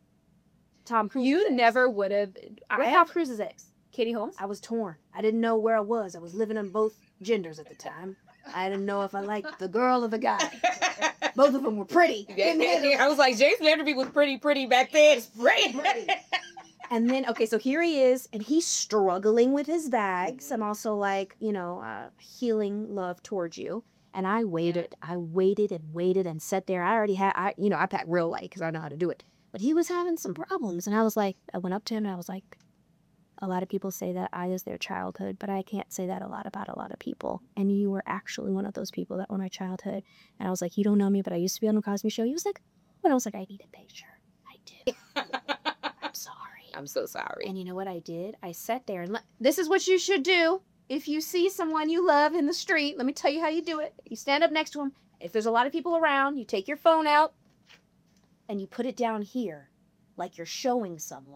Speaker 3: Tom Cruise.
Speaker 4: You never would have.
Speaker 3: Where's Tom Cruise's ex?
Speaker 4: Katie Holmes?
Speaker 3: I was torn. I didn't know where I was. I was living on both genders at the time. I didn't know if I liked the girl or the guy. Both of them were pretty.
Speaker 2: I was like, James Vanderbeek was pretty back then.
Speaker 3: Pretty. And then, okay, so here he is, and he's struggling with his bags. I'm also like, healing love towards you. And I waited and sat there. I packed real light because I know how to do it. But he was having some problems. And I went up to him and I was like, a lot of people say that I was their childhood, but I can't say that about a lot of people. And you were actually one of those people that were my childhood. And I was like, you don't know me, but I used to be on the Cosby Show. He was like, what? I was like, I need a picture. I do. I'm sorry.
Speaker 2: I'm so sorry.
Speaker 3: And you know what I did? I sat there and this is what you should do. If you see someone you love in the street, let me tell you how you do it. You stand up next to them. If there's a lot of people around, you take your phone out and you put it down here like you're showing someone.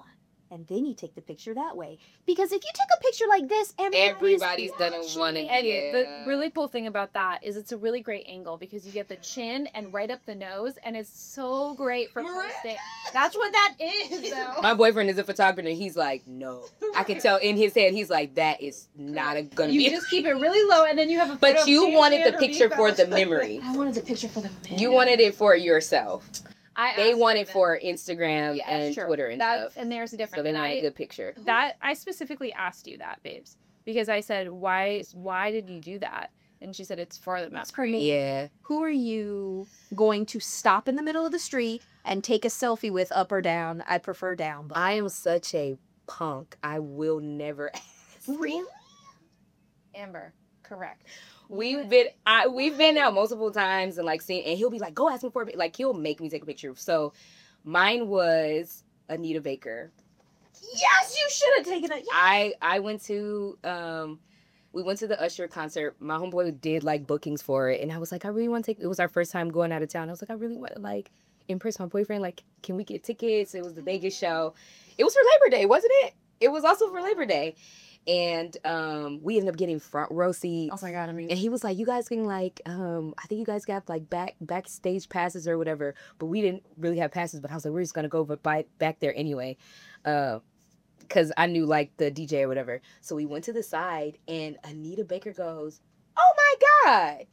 Speaker 3: and then you take the picture that way. Because if you take a picture like this,
Speaker 2: Everybody's gonna want to.
Speaker 4: And the really cool thing about that is it's a really great angle because you get the chin and right up the nose, and it's so great for posting. That's what that is, though.
Speaker 2: My boyfriend is a photographer, and he's like, no. I can tell in his head, he's like, that is not gonna be.
Speaker 4: You just keep it really low, and then you have a.
Speaker 2: But
Speaker 4: photo
Speaker 2: you
Speaker 4: of James
Speaker 2: wanted the
Speaker 4: Van Der
Speaker 2: picture
Speaker 4: Beek
Speaker 2: for the
Speaker 4: that-
Speaker 2: memory.
Speaker 3: I wanted the picture for the man.
Speaker 2: You wanted it for yourself. They
Speaker 4: asked
Speaker 2: want
Speaker 4: for
Speaker 2: it
Speaker 4: that.
Speaker 2: for Instagram
Speaker 4: Yeah,
Speaker 2: and
Speaker 4: sure.
Speaker 2: Twitter and
Speaker 4: That-
Speaker 2: stuff.
Speaker 4: And there's a
Speaker 2: So
Speaker 4: difference.
Speaker 2: they
Speaker 4: And
Speaker 2: want a good picture.
Speaker 4: that I specifically asked you that, babes, because I said, why did you do that? And she said, it's for the
Speaker 3: That's
Speaker 4: memory.
Speaker 3: for me.
Speaker 2: Yeah.
Speaker 3: Who are you going to stop in the middle of the street and take a selfie with, up or down? I'd prefer down. But
Speaker 2: I am such a punk. I will never ask.
Speaker 3: really?
Speaker 4: Amber, correct.
Speaker 2: We've been out multiple times and like seen, and he'll be like, go ask me for a like he'll make me take a picture. So mine was Anita Baker.
Speaker 3: Yes, you should have taken it.
Speaker 2: I went to we went to the Usher concert. My homeboy did like bookings for it, and I was like, I really want to take. It was our first time going out of town. I was like, I really want to like impress my boyfriend. Like, can we get tickets? It was the Vegas show. It was for Labor Day, wasn't it? It was also for Labor Day, and we ended up getting front row seats.
Speaker 3: Oh my god, I mean,
Speaker 2: And he was like, you guys can like, I think you guys got like backstage passes or whatever, but we didn't really have passes. But I was like, we're just gonna go back there anyway, because I knew like the DJ or whatever. So we went to the side, and Anita Baker goes, "Oh my God,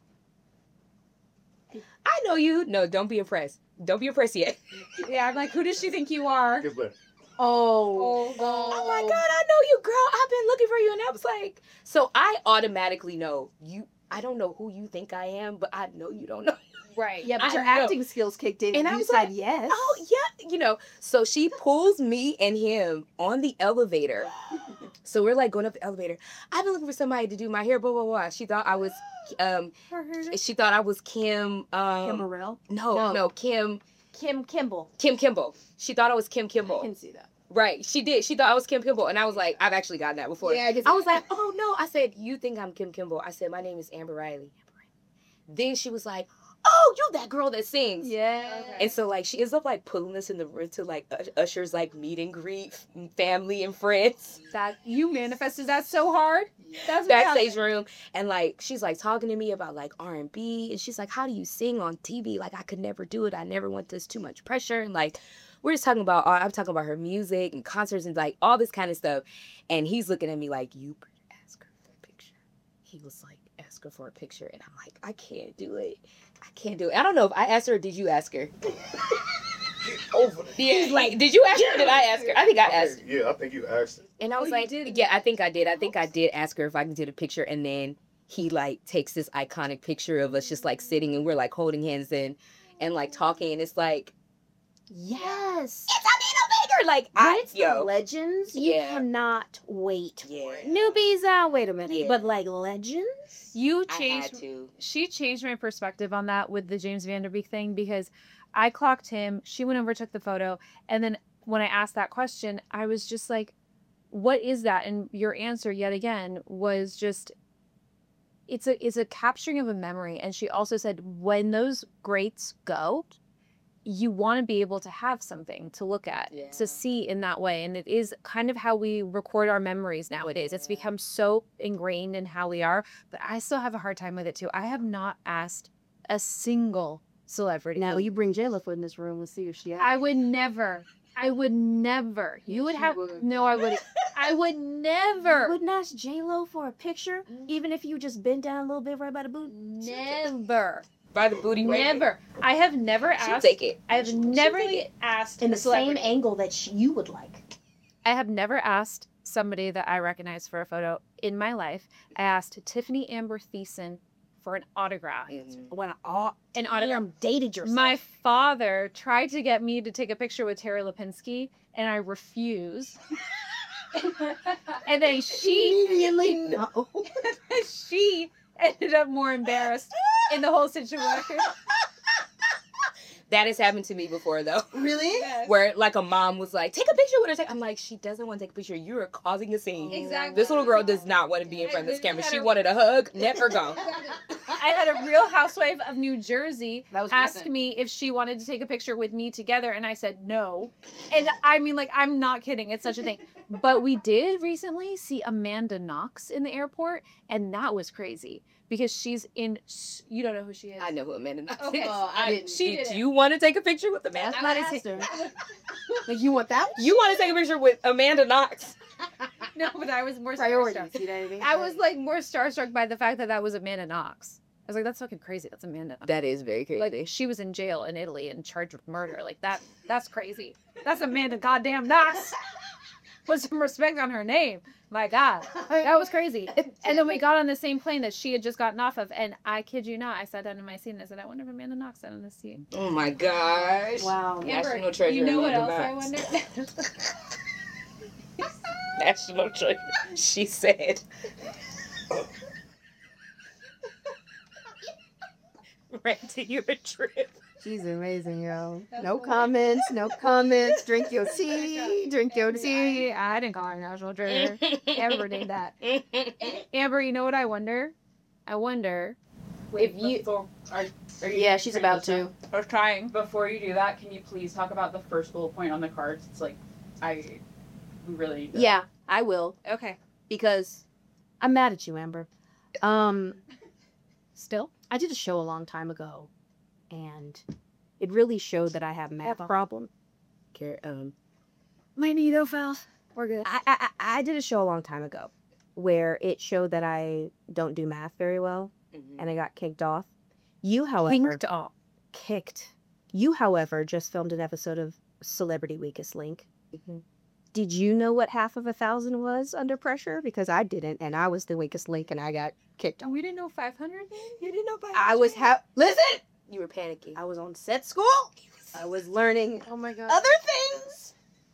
Speaker 2: I know you." No, don't be impressed. Don't be impressed yet.
Speaker 4: Yeah, I'm like, who does she think you are?
Speaker 3: oh,
Speaker 2: Oh my God, I know you, girl. I've been looking for you, and I was like, so I automatically know you. I don't know who you think I am, but I know you don't know.
Speaker 4: Right.
Speaker 3: yeah, but
Speaker 2: I
Speaker 3: your
Speaker 2: know.
Speaker 3: acting skills kicked in,
Speaker 2: And
Speaker 3: and
Speaker 2: I
Speaker 3: you
Speaker 2: was
Speaker 3: said
Speaker 2: like,
Speaker 3: yes.
Speaker 2: Oh yeah, so she pulls me and him on the elevator. So we're like going up the elevator. I've been looking for somebody to do my hair, blah blah blah. She thought I was Kim.
Speaker 3: Kim Morrell,
Speaker 2: No, Kim
Speaker 3: Kimball.
Speaker 2: Kimball. She thought I was Kim
Speaker 3: I
Speaker 2: Kimball.
Speaker 3: can see that.
Speaker 2: Right, she did. She thought I was Kim Kimball, and I was like, I've actually gotten that before.
Speaker 5: Yeah,
Speaker 2: I was like, oh no. I said, you think I'm Kim Kimball? I said, my name is Amber Riley. Then she was like, oh, you that girl that sings.
Speaker 3: Yeah.
Speaker 2: And so like she ends up like pulling us in the room to like Usher's like meet and greet family and friends
Speaker 4: That you manifested that so hard. That's
Speaker 2: backstage room, and like she's like talking to me about like R&B, and she's like, how do you sing on TV? Like I could never do it. I never want this too much pressure. And like we're just talking about I'm talking about her music and concerts and like all this kind of stuff. And he's looking at me like, you better ask her for a picture. He was like, ask her for a picture, and I'm like, I can't do it. I don't know if I asked her or did you ask her?
Speaker 6: Over there.
Speaker 2: Yeah, like, did you ask her or did I ask her? I think I asked her.
Speaker 6: Yeah, I think you asked.
Speaker 2: And I was
Speaker 4: you
Speaker 2: like,
Speaker 4: did?
Speaker 2: yeah, I think I did. I think I did ask her if I can get a picture. And then he like takes this iconic picture of us just like sitting and we're like holding hands and like talking. And it's like,
Speaker 3: Yes.
Speaker 2: it's Anita Baker. Like,
Speaker 3: When it's the legends, you
Speaker 2: Yeah.
Speaker 3: cannot wait for
Speaker 2: Yeah.
Speaker 3: it. Newbies, wait a minute.
Speaker 2: Yeah.
Speaker 3: But like legends?
Speaker 4: You
Speaker 2: I had
Speaker 4: changed.
Speaker 2: to.
Speaker 4: She changed my perspective on that with the James Van Der Beek thing because I clocked him. She went over, took the photo, and then when I asked that question, I was just like, "What is that?" And your answer, yet again, was just, "It's a capturing of a memory." And she also said, "When those greats go, you want to be able to have something to look at,
Speaker 2: Yeah.
Speaker 4: to see in that way." And it is kind of how we record our memories nowadays. It's
Speaker 2: Yeah.
Speaker 4: become so ingrained in how we are, but I still have a hard time with it too. I have not asked a single celebrity.
Speaker 3: Now you bring J-Lo in this room. Let's see if she
Speaker 4: I would never. You would
Speaker 5: she
Speaker 4: have
Speaker 5: would.
Speaker 4: no. I would. I would
Speaker 3: You
Speaker 4: never.
Speaker 3: wouldn't ask J-Lo for a picture, even if you just bend down a little bit right by the boot?
Speaker 4: Never.
Speaker 2: By the booty. right
Speaker 4: Never. I have never
Speaker 2: there. She'll
Speaker 4: asked.
Speaker 2: take it.
Speaker 4: I have never asked
Speaker 3: In
Speaker 4: a
Speaker 3: the same
Speaker 4: celebrity.
Speaker 3: angle that you would like.
Speaker 4: I have never asked somebody that I recognize for a photo in my life. I asked Tiffany Amber Thiessen for an autograph.
Speaker 3: When
Speaker 4: An
Speaker 3: you
Speaker 4: autograph.
Speaker 3: dated yourself.
Speaker 4: My father tried to get me to take a picture with Terry Lipinski, and I refused. And then she
Speaker 3: immediately no.
Speaker 4: she ended up more embarrassed in the whole situation.
Speaker 2: That has happened to me before, though.
Speaker 5: Really?
Speaker 2: Where, like, a mom was like, take a picture with her. I'm like, she doesn't want to take a picture. You are causing a scene.
Speaker 4: Exactly.
Speaker 2: This little girl does not want to be in front of this camera. She wanted a hug. Never go.
Speaker 4: I had a Real Housewife of New Jersey
Speaker 3: That was
Speaker 4: ask
Speaker 3: recent.
Speaker 4: me if she wanted to take a picture with me together, and I said no. And I mean, like, I'm not kidding. It's such a thing. But we did recently see Amanda Knox in the airport, and that was crazy because she's in. You don't know who she is.
Speaker 2: I know who Amanda Knox
Speaker 4: Okay.
Speaker 2: is.
Speaker 5: Oh, I didn't.
Speaker 4: She
Speaker 2: Did
Speaker 4: did
Speaker 2: you want to take a picture with Amanda?
Speaker 3: That's not
Speaker 4: I
Speaker 3: his
Speaker 4: asked
Speaker 3: sister.
Speaker 4: her.
Speaker 3: Like, you want that?
Speaker 2: You want to take a picture with Amanda Knox?
Speaker 4: No, but I was more
Speaker 3: Priorities.
Speaker 4: starstruck.
Speaker 3: You know what I mean?
Speaker 4: I was like more starstruck by the fact that that was Amanda Knox. I was like, that's fucking crazy. That's Amanda Knox.
Speaker 2: That is very crazy.
Speaker 4: Like, she was in jail in Italy and charged with murder. Like, that's crazy. That's Amanda goddamn Knox. Put some respect on her name. My God. That was crazy. And then we got on the same plane that she had just gotten off of. And I kid you not, I sat down in my seat and I said, I wonder if Amanda Knox sat in this seat.
Speaker 2: Oh my gosh.
Speaker 3: Wow.
Speaker 2: National treasure.
Speaker 4: You know what else
Speaker 2: Amanda
Speaker 4: I
Speaker 2: Knox.
Speaker 4: wonder?
Speaker 2: National treasure. She said. Renting you a trip.
Speaker 3: She's amazing, yo. No comments. No comments. Drink your tea. Drink your tea.
Speaker 4: I didn't call her national treasure. Amber did that. Amber, you know what I wonder? I wonder if you...
Speaker 7: Are you
Speaker 3: Yeah, she's about to.
Speaker 4: I was trying.
Speaker 7: Before you do that, can you please talk about the first bullet point on the cards? It's like, we really need to-
Speaker 3: Yeah, I will.
Speaker 4: Okay.
Speaker 3: Because I'm mad at you, Amber.
Speaker 4: Still?
Speaker 3: I did a show a long time ago, and it really showed that I have math problem.
Speaker 4: My needle fell. We're good.
Speaker 3: I did a show a long time ago where it showed that I don't do math very well, and I got kicked off. You, however, kicked. You, however, just filmed an episode of Celebrity Weakest Link. Did you know what half of 1,000 was under pressure? Because I didn't, and I was the weakest link, and I got kicked off.
Speaker 4: We didn't know 500 then?
Speaker 2: You didn't know about
Speaker 3: I was listen.
Speaker 2: You were panicking.
Speaker 3: I was on set school. I was learning
Speaker 4: Oh my God.
Speaker 3: other things.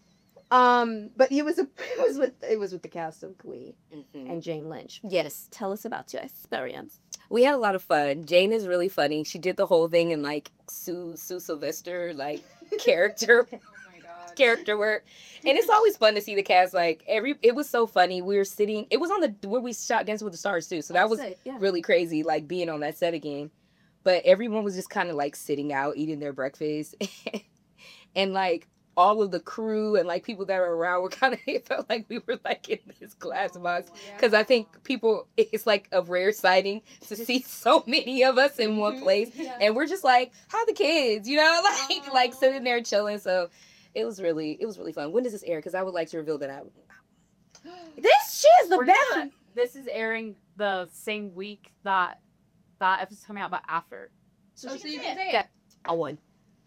Speaker 3: But it was with the cast of Glee and Jane Lynch.
Speaker 2: Yes.
Speaker 3: Tell us about your experience.
Speaker 2: We had a lot of fun. Jane is really funny. She did the whole thing in like Sue Sylvester like character character work. And it's always fun to see the cast like it was so funny. We were sitting it was on the where we shot Dancing with the Stars too. So that was really crazy like being on that set again. But everyone was just kind of like sitting out eating their breakfast. And like all of the crew and like people that were around were kind of it felt like we were like in this glass box because I think people it's like a rare sighting to see so many of us in one place and we're just like how the kids you know like sitting there chilling. So it was really fun. When does this air? Because I would like to reveal that
Speaker 3: This shit is the best.
Speaker 7: This is airing the same week that episode's coming out, but after.
Speaker 4: So you can say it.
Speaker 3: I won.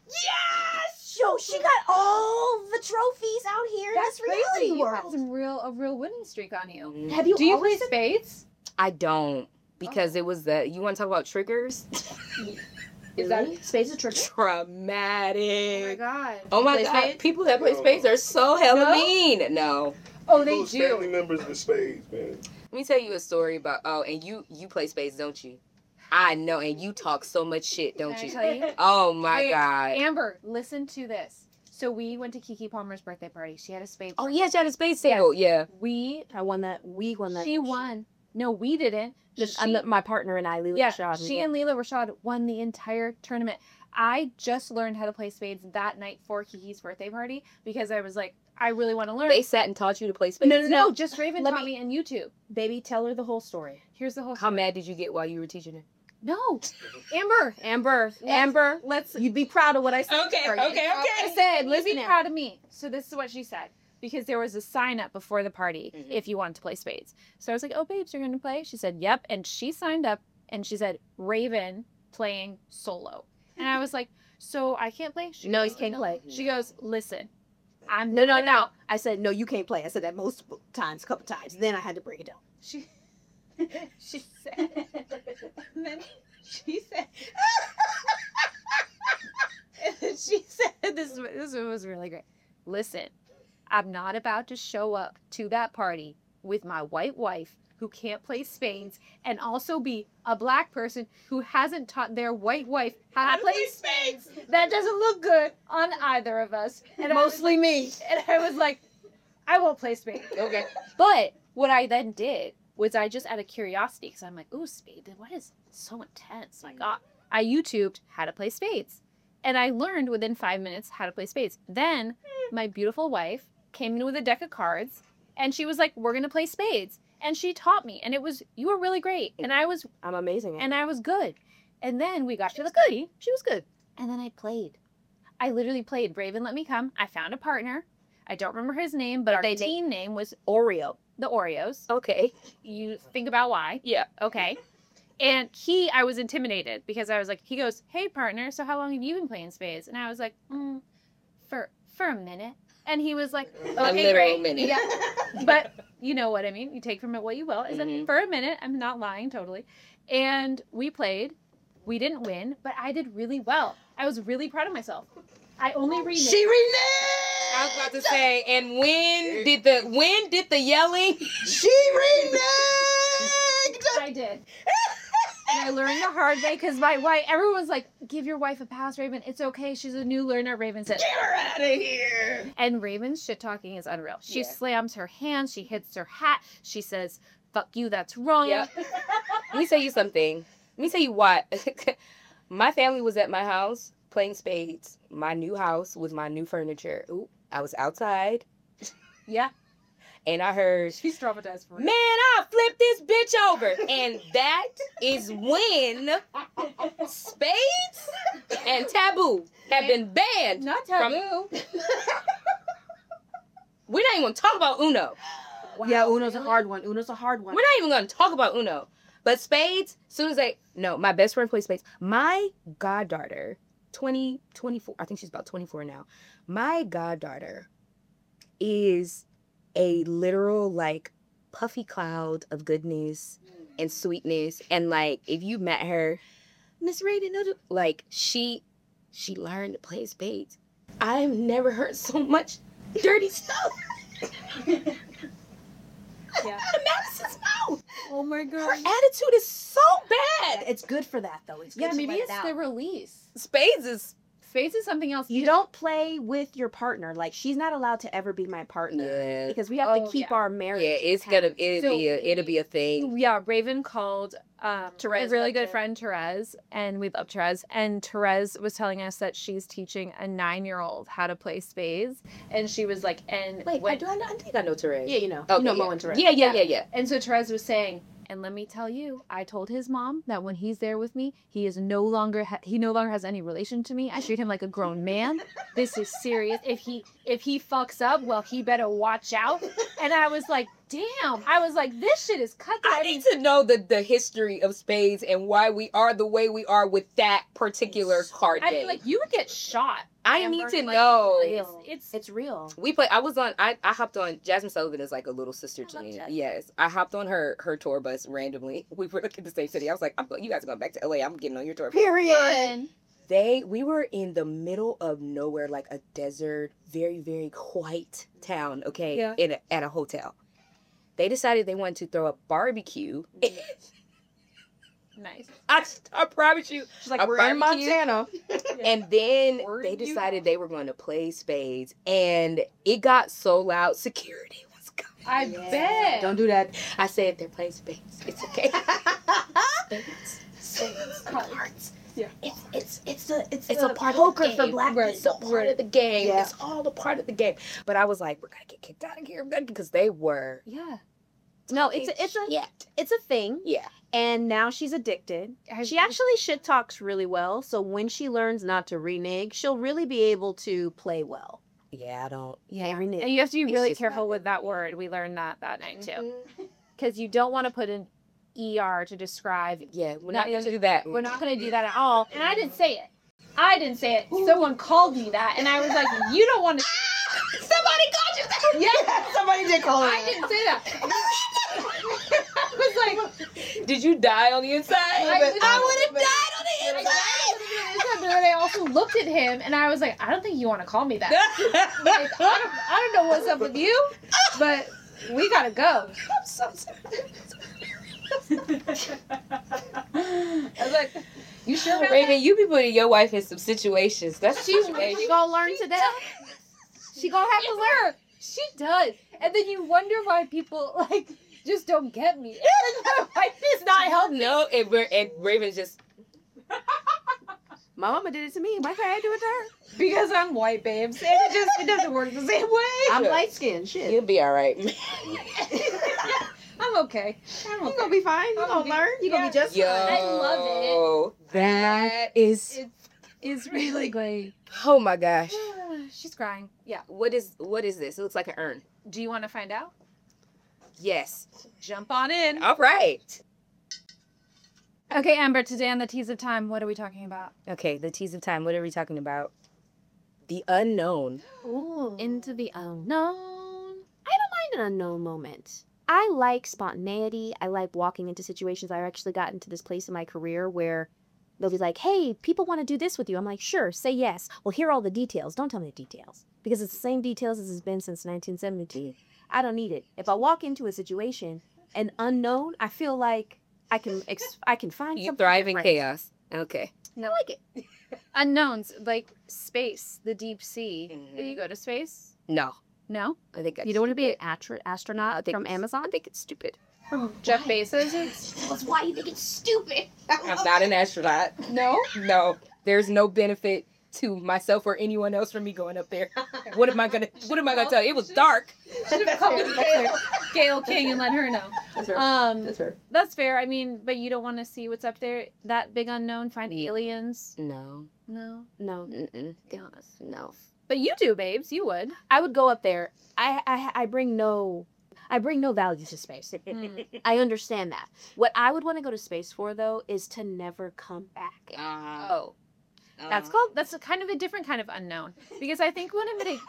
Speaker 3: Yes! Yo, she got all the trophies out here in
Speaker 4: That's
Speaker 3: this reality
Speaker 4: crazy. You had
Speaker 3: world.
Speaker 4: some a real winning streak on you.
Speaker 3: Have you
Speaker 4: Do you play
Speaker 3: always
Speaker 4: spades?
Speaker 2: I don't because it was the you want to talk about triggers?
Speaker 3: Is that spades a trigger?
Speaker 2: Traumatic.
Speaker 4: God.
Speaker 2: Oh my
Speaker 3: Play
Speaker 2: god,
Speaker 3: spades?
Speaker 2: people that play spades are so hella
Speaker 4: No?
Speaker 2: mean. No.
Speaker 4: Oh, they
Speaker 6: Those family
Speaker 4: do.
Speaker 6: members with spades, man.
Speaker 2: Let me tell you a story about and you play spades, don't you? I know, and you talk so much shit, don't
Speaker 4: Can I
Speaker 2: you?
Speaker 4: tell you?
Speaker 2: Oh my
Speaker 4: Wait,
Speaker 2: god.
Speaker 4: Amber, listen to this. So we went to Kiki Palmer's birthday party. She had a spade.
Speaker 2: Oh yeah, she had a spades table. Yeah.
Speaker 4: We
Speaker 3: I won that. We won that.
Speaker 4: she won. No, we didn't.
Speaker 3: My partner and I, Leela
Speaker 4: Yeah,
Speaker 3: Rashad,
Speaker 4: she and Leela Rashad won the entire tournament. I just learned how to play spades that night for Kiki's birthday party because I was like, I really want to learn.
Speaker 2: They sat and taught you to play spades.
Speaker 4: No, just Raven
Speaker 3: Let
Speaker 4: taught me on YouTube.
Speaker 3: baby, tell her the whole story.
Speaker 4: Here's the whole.
Speaker 2: How mad did you get while you were teaching her?
Speaker 4: No, Amber.
Speaker 3: Amber,
Speaker 4: Let's.
Speaker 3: you'd be proud of what I said.
Speaker 2: Okay,
Speaker 3: for you.
Speaker 2: okay,
Speaker 4: I said, listen, be proud of me. So this is what she said. Because there was a sign up before the party if you wanted to play spades. So I was like, oh, babes, you're going to play? She said, yep. And she signed up and she said, Raven playing solo. And I was like, so I can't play? She
Speaker 3: No,
Speaker 4: goes,
Speaker 3: you can't play.
Speaker 4: She goes, listen, I'm
Speaker 3: No. I said, no, you can't play. I said that multiple times, a couple times. Then I had to break it down.
Speaker 4: She said, and then she said, and then she said, this was really great. Listen, I'm not about to show up to that party with my white wife who can't play spades and also be a black person who hasn't taught their white wife how to play spades. That doesn't look good on either of us. And
Speaker 5: Mostly me.
Speaker 4: And I was like, I won't play spades.
Speaker 2: Okay.
Speaker 4: But what I then did was I just out of curiosity, because I'm like, ooh, spade, what is so intense? My God. I YouTubed how to play spades. And I learned within 5 minutes how to play spades. Then my beautiful wife came in with a deck of cards and she was like, we're going to play spades. And she taught me. And you were really great. And
Speaker 3: I'm amazing.
Speaker 4: I was good. And then we got to the cookie.
Speaker 3: She was good.
Speaker 4: And then I played. I literally played. Raven let me come. I found a partner. I don't remember his name, but our team name was
Speaker 3: Oreo.
Speaker 4: the Oreos.
Speaker 2: Okay.
Speaker 4: You think about why.
Speaker 2: Yeah.
Speaker 4: Okay. And I was intimidated because I was like, he goes, hey, partner, so how long have you been playing spades? And I was like, for a minute. And he was like, okay,
Speaker 2: A literal
Speaker 4: great.
Speaker 2: minute.
Speaker 4: Yeah. But you know what I mean? You take from it what you will. Is that
Speaker 2: Mhm.
Speaker 4: for a minute? I'm not lying, totally. And we played. We didn't win, but I did really well. I was really proud of myself. I only reneged.
Speaker 5: She reneged.
Speaker 2: I was about to say, and when did the yelling?
Speaker 5: She reneged.
Speaker 4: I did. And I learned the hard way because my wife, everyone's like, give your wife a pass, Raven. It's okay. She's a new learner, Raven said.
Speaker 5: Get her out of here.
Speaker 4: And Raven's shit talking is unreal. She
Speaker 2: Yeah.
Speaker 4: slams her hand. She hits her hat. She says, fuck you, that's wrong.
Speaker 2: Yep. Let me tell you something. Let me tell you what. My family was at my house playing spades. My new house with my new furniture. Ooh, I was outside.
Speaker 4: Yeah.
Speaker 2: And I heard,
Speaker 4: She's traumatized for
Speaker 2: man, I'll flip this bitch over. And that is when spades and taboo have been banned.
Speaker 4: Not
Speaker 2: from-
Speaker 4: taboo.
Speaker 2: We're not even going to talk about Uno.
Speaker 3: Yeah, Uno's a hard one. Uno's a hard one.
Speaker 2: We're not even going to talk about Uno. But spades, soon as my best friend plays spades. My goddaughter, 24, I think she's about 24 now. My goddaughter is a literal, like, puffy cloud of goodness and sweetness. And, like, if you met her, Miss Raiden, like, she learned to play spades. I've never heard so much dirty stuff.
Speaker 4: Yeah.
Speaker 2: Out of Madison's mouth.
Speaker 4: Oh my
Speaker 2: Her
Speaker 4: God.
Speaker 2: attitude is so bad.
Speaker 3: It's good for that, though. It's good
Speaker 4: Yeah,
Speaker 3: to
Speaker 4: maybe
Speaker 3: let it
Speaker 4: it's
Speaker 3: out.
Speaker 4: the release.
Speaker 2: Spades is
Speaker 4: Spades is something else.
Speaker 3: You don't play with your partner. Like, she's not allowed to ever be my partner.
Speaker 2: yeah,
Speaker 3: Because we have to
Speaker 4: Oh,
Speaker 3: keep
Speaker 4: yeah.
Speaker 3: our marriage.
Speaker 2: it's
Speaker 3: intact.
Speaker 2: it'll be a thing.
Speaker 4: Yeah, Raven called
Speaker 3: Therese
Speaker 4: a really good
Speaker 3: Lecter.
Speaker 4: friend, Therese, and we love Therese. And Therese was telling us that she's teaching a 9-year-old how to play spades. And she was like, and
Speaker 2: Wait,
Speaker 4: when,
Speaker 2: I think I know Therese.
Speaker 3: Yeah, you know.
Speaker 2: Okay,
Speaker 3: you know
Speaker 2: yeah.
Speaker 3: Mo and Therese.
Speaker 2: Yeah.
Speaker 4: and so Therese was saying, and let me tell you, I told his mom that when he's there with me, he is no longer has any relation to me. I treat him like a grown man. This is serious. If he fucks up, well, he better watch out. And I was like, damn. I was like, this shit is cutthroat.
Speaker 2: I need to know the history of spades and why we are the way we are with that particular card
Speaker 4: I
Speaker 2: game.
Speaker 4: mean, like, you would get shot.
Speaker 2: I
Speaker 4: Amber,
Speaker 2: need to
Speaker 4: like,
Speaker 2: know.
Speaker 3: It's real.
Speaker 2: We play. I hopped on. Jasmine Sullivan is like a little sister to
Speaker 3: love
Speaker 2: me.
Speaker 3: Jasmine.
Speaker 2: Yes, I hopped on her tour bus randomly. We were in the same city. I was like, you guys are going back to LA. I'm getting on your tour.
Speaker 3: Period.
Speaker 2: We were in the middle of nowhere, like a desert, very, very white town, okay,
Speaker 4: Yeah.
Speaker 2: at a hotel. They decided they wanted to throw a barbecue.
Speaker 4: Nice.
Speaker 2: I promise you.
Speaker 5: She's like,
Speaker 2: A
Speaker 5: we're in
Speaker 2: barbecue?
Speaker 5: Montana.
Speaker 2: And then
Speaker 4: Where
Speaker 2: they
Speaker 4: do you
Speaker 2: decided they were going to play spades. And it got so loud, security was coming.
Speaker 4: I bet.
Speaker 5: Don't do that.
Speaker 2: I said, they're playing spades. It's okay. Spades, cards.
Speaker 4: Yeah.
Speaker 2: It's a part
Speaker 3: poker
Speaker 2: of the game.
Speaker 3: for black
Speaker 2: It's a
Speaker 3: people.
Speaker 2: part of the game.
Speaker 5: Yeah.
Speaker 2: It's all a part of the game. But I was like, we're gonna get kicked out of here because they were.
Speaker 4: Yeah.
Speaker 3: No, it's a thing.
Speaker 2: Yeah.
Speaker 3: And now she's addicted. She actually shit talks really well. So when she learns not to renege, she'll really be able to play well.
Speaker 2: Yeah, I don't.
Speaker 3: Yeah, renege.
Speaker 4: And you have to be
Speaker 2: It's
Speaker 4: really
Speaker 2: just
Speaker 4: careful
Speaker 2: not-
Speaker 4: with that word. We learned that night too. Because you don't want to put an ER to describe.
Speaker 2: Yeah, we're
Speaker 4: Not
Speaker 2: not going to do that.
Speaker 4: We're not going to do that at all. And I didn't say it. Someone called me that. And I was like, you don't want to.
Speaker 2: Somebody called you that.
Speaker 5: Yeah, somebody did call her.
Speaker 4: I didn't say that. I was like,
Speaker 2: Did you die on the inside?
Speaker 5: I would have
Speaker 2: died on the
Speaker 4: but then I also looked at him and I was like, I don't think you want to call me that. Like, I don't know what's up with you, but We gotta go.
Speaker 5: I'm so sorry.
Speaker 4: I was like, you sure about
Speaker 2: Raven, you be putting your wife in some situations. That's
Speaker 3: She gonna learn today.
Speaker 4: She gonna have to learn. She does. And then you wonder why people like just don't get me. Like, it's not helping.
Speaker 2: No, and Raven's just
Speaker 3: My mama did it to me. Why can't I do it to her?
Speaker 4: Because I'm white, babes. And it doesn't work the same way.
Speaker 3: I'm light skinned. Shit.
Speaker 2: you'll be all right.
Speaker 4: I'm okay. I'm
Speaker 3: You
Speaker 4: okay.
Speaker 3: gonna be fine. You
Speaker 4: I'm
Speaker 3: gonna
Speaker 4: okay.
Speaker 3: learn. You gonna be just
Speaker 2: Yo,
Speaker 3: fine.
Speaker 4: I love
Speaker 2: that is.
Speaker 4: It's really great.
Speaker 2: Oh my gosh.
Speaker 4: She's crying. Yeah.
Speaker 2: What is this? It looks like an urn.
Speaker 4: Do you want to find out?
Speaker 2: Yes.
Speaker 4: Jump on in.
Speaker 2: All right.
Speaker 4: Okay, Amber, today on the Tease of Time, what are we talking about?
Speaker 2: Okay, the tease of time. What are we talking about? The unknown.
Speaker 3: Ooh. Into the unknown. I don't mind an unknown moment. I like spontaneity. I like walking into situations. I actually got into this place in my career where they'll be like, hey, people want to do this with you. I'm like, sure, say yes. Well, here are all the details. Don't tell me the details. Because it's the same details as it's been since 1972. I don't need it. If I walk into a situation, an unknown, I feel like I can find
Speaker 2: You
Speaker 3: something
Speaker 2: thrive in
Speaker 3: different.
Speaker 2: chaos. Okay.
Speaker 3: I like it.
Speaker 4: Unknowns, like space, the deep sea.
Speaker 2: Mhm.
Speaker 4: Did you go to space?
Speaker 2: No,
Speaker 4: No?
Speaker 2: I think
Speaker 3: You don't want to be an astronaut
Speaker 2: think
Speaker 3: from
Speaker 2: it's-
Speaker 3: Amazon?
Speaker 2: I think it's stupid.
Speaker 4: From Jeff Bezos? It's...
Speaker 3: That's why you think it's stupid.
Speaker 2: I'm not an astronaut.
Speaker 4: No?
Speaker 2: No, there's no benefit to myself or anyone else from me going up there. What am I gonna tell you? It was dark.
Speaker 4: Should have called Gail King and let her know.
Speaker 5: That's fair.
Speaker 4: That's
Speaker 5: fair.
Speaker 4: That's fair. I mean, but you don't want to see what's up there. That big unknown, find aliens.
Speaker 2: No.
Speaker 4: No.
Speaker 3: No.
Speaker 2: Mm-mm. No.
Speaker 4: But you do, babes. You would.
Speaker 3: I would go up there. I bring no value to space. I understand that. What I would want to go to space for though is to never come back.
Speaker 2: Oh.
Speaker 4: That's a kind of a different kind of unknown. Because I think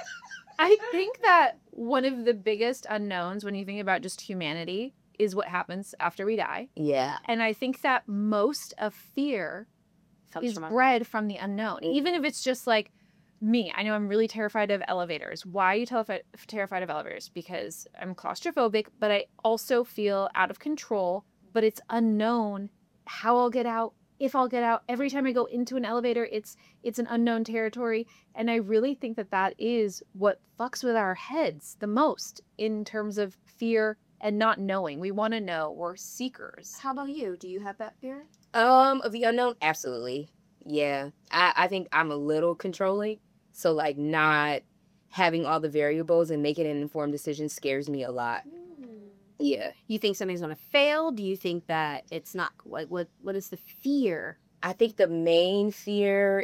Speaker 4: I think that one of the biggest unknowns when you think about just humanity is what happens after we die.
Speaker 2: Yeah.
Speaker 4: And I think that most of fear
Speaker 3: Comes
Speaker 4: is
Speaker 3: from
Speaker 4: bred from the unknown. Even if it's just like me. I know I'm really terrified of elevators. Why are you terrified of elevators? Because I'm claustrophobic, but I also feel out of control, but it's unknown how I'll get out, if I'll get out. Every time I go into an elevator, it's an unknown territory. And I really think that is what fucks with our heads the most in terms of fear and not knowing. We want to know. We're seekers.
Speaker 3: How about you? Do you have that fear?
Speaker 2: Of the unknown, absolutely. Yeah. I think I'm a little controlling. So like not having all the variables and making an informed decision scares me a lot. Yeah.
Speaker 3: You think something's gonna fail? Do you think that it's not? What is the fear?
Speaker 2: I think the main fear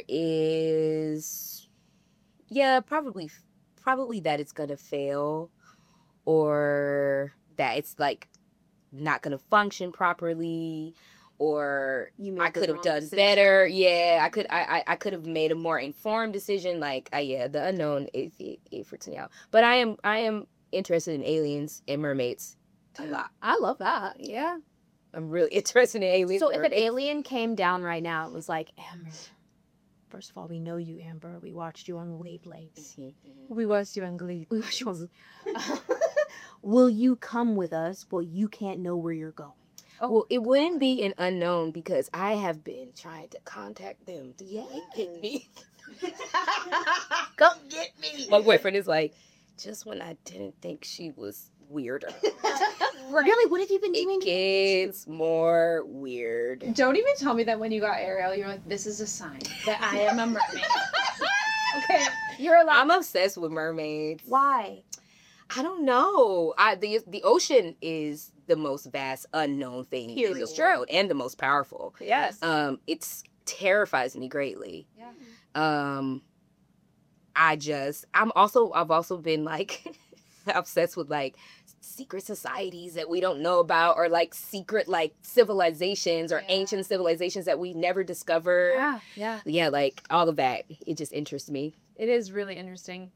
Speaker 2: is, yeah, probably that it's gonna fail, or that it's like not gonna function properly, or
Speaker 3: You
Speaker 2: I could have done better. Yeah, I could have made a more informed decision. Like, yeah, the unknown it freaks me out. But I am interested in aliens and mermaids a lot.
Speaker 3: I love that.
Speaker 2: Yeah, I'm really interested in aliens.
Speaker 3: So
Speaker 2: and
Speaker 3: if an
Speaker 2: mermaids.
Speaker 3: alien came down right now, it was like, Amber, first of all, we know you, Amber. We watched you on the wavelengths.
Speaker 4: We watched you on Glee.
Speaker 3: We watched you on. Will you come with us? Well, you can't know where you're going.
Speaker 2: Well, it wouldn't be an unknown because I have been trying to contact them to get me. Come get me. My boyfriend is like, just when I didn't think she was weirder,
Speaker 3: Really? What have you been
Speaker 2: it
Speaker 3: doing?
Speaker 2: gets more weird.
Speaker 4: Don't even tell me that when you got Ariel, you're like, this is a sign that I am a mermaid. Okay, you're allowed.
Speaker 2: I'm obsessed with mermaids.
Speaker 3: Why?
Speaker 2: I don't know. The ocean is the most vast unknown thing in
Speaker 3: Period.
Speaker 2: the world and the most powerful.
Speaker 4: Yes.
Speaker 2: It's terrifies me greatly.
Speaker 4: Yeah.
Speaker 2: I've also been like obsessed with like secret societies that we don't know about, or like secret like civilizations or ancient civilizations that we never discovered. Yeah, like all of that. It just interests me.
Speaker 4: It is really interesting.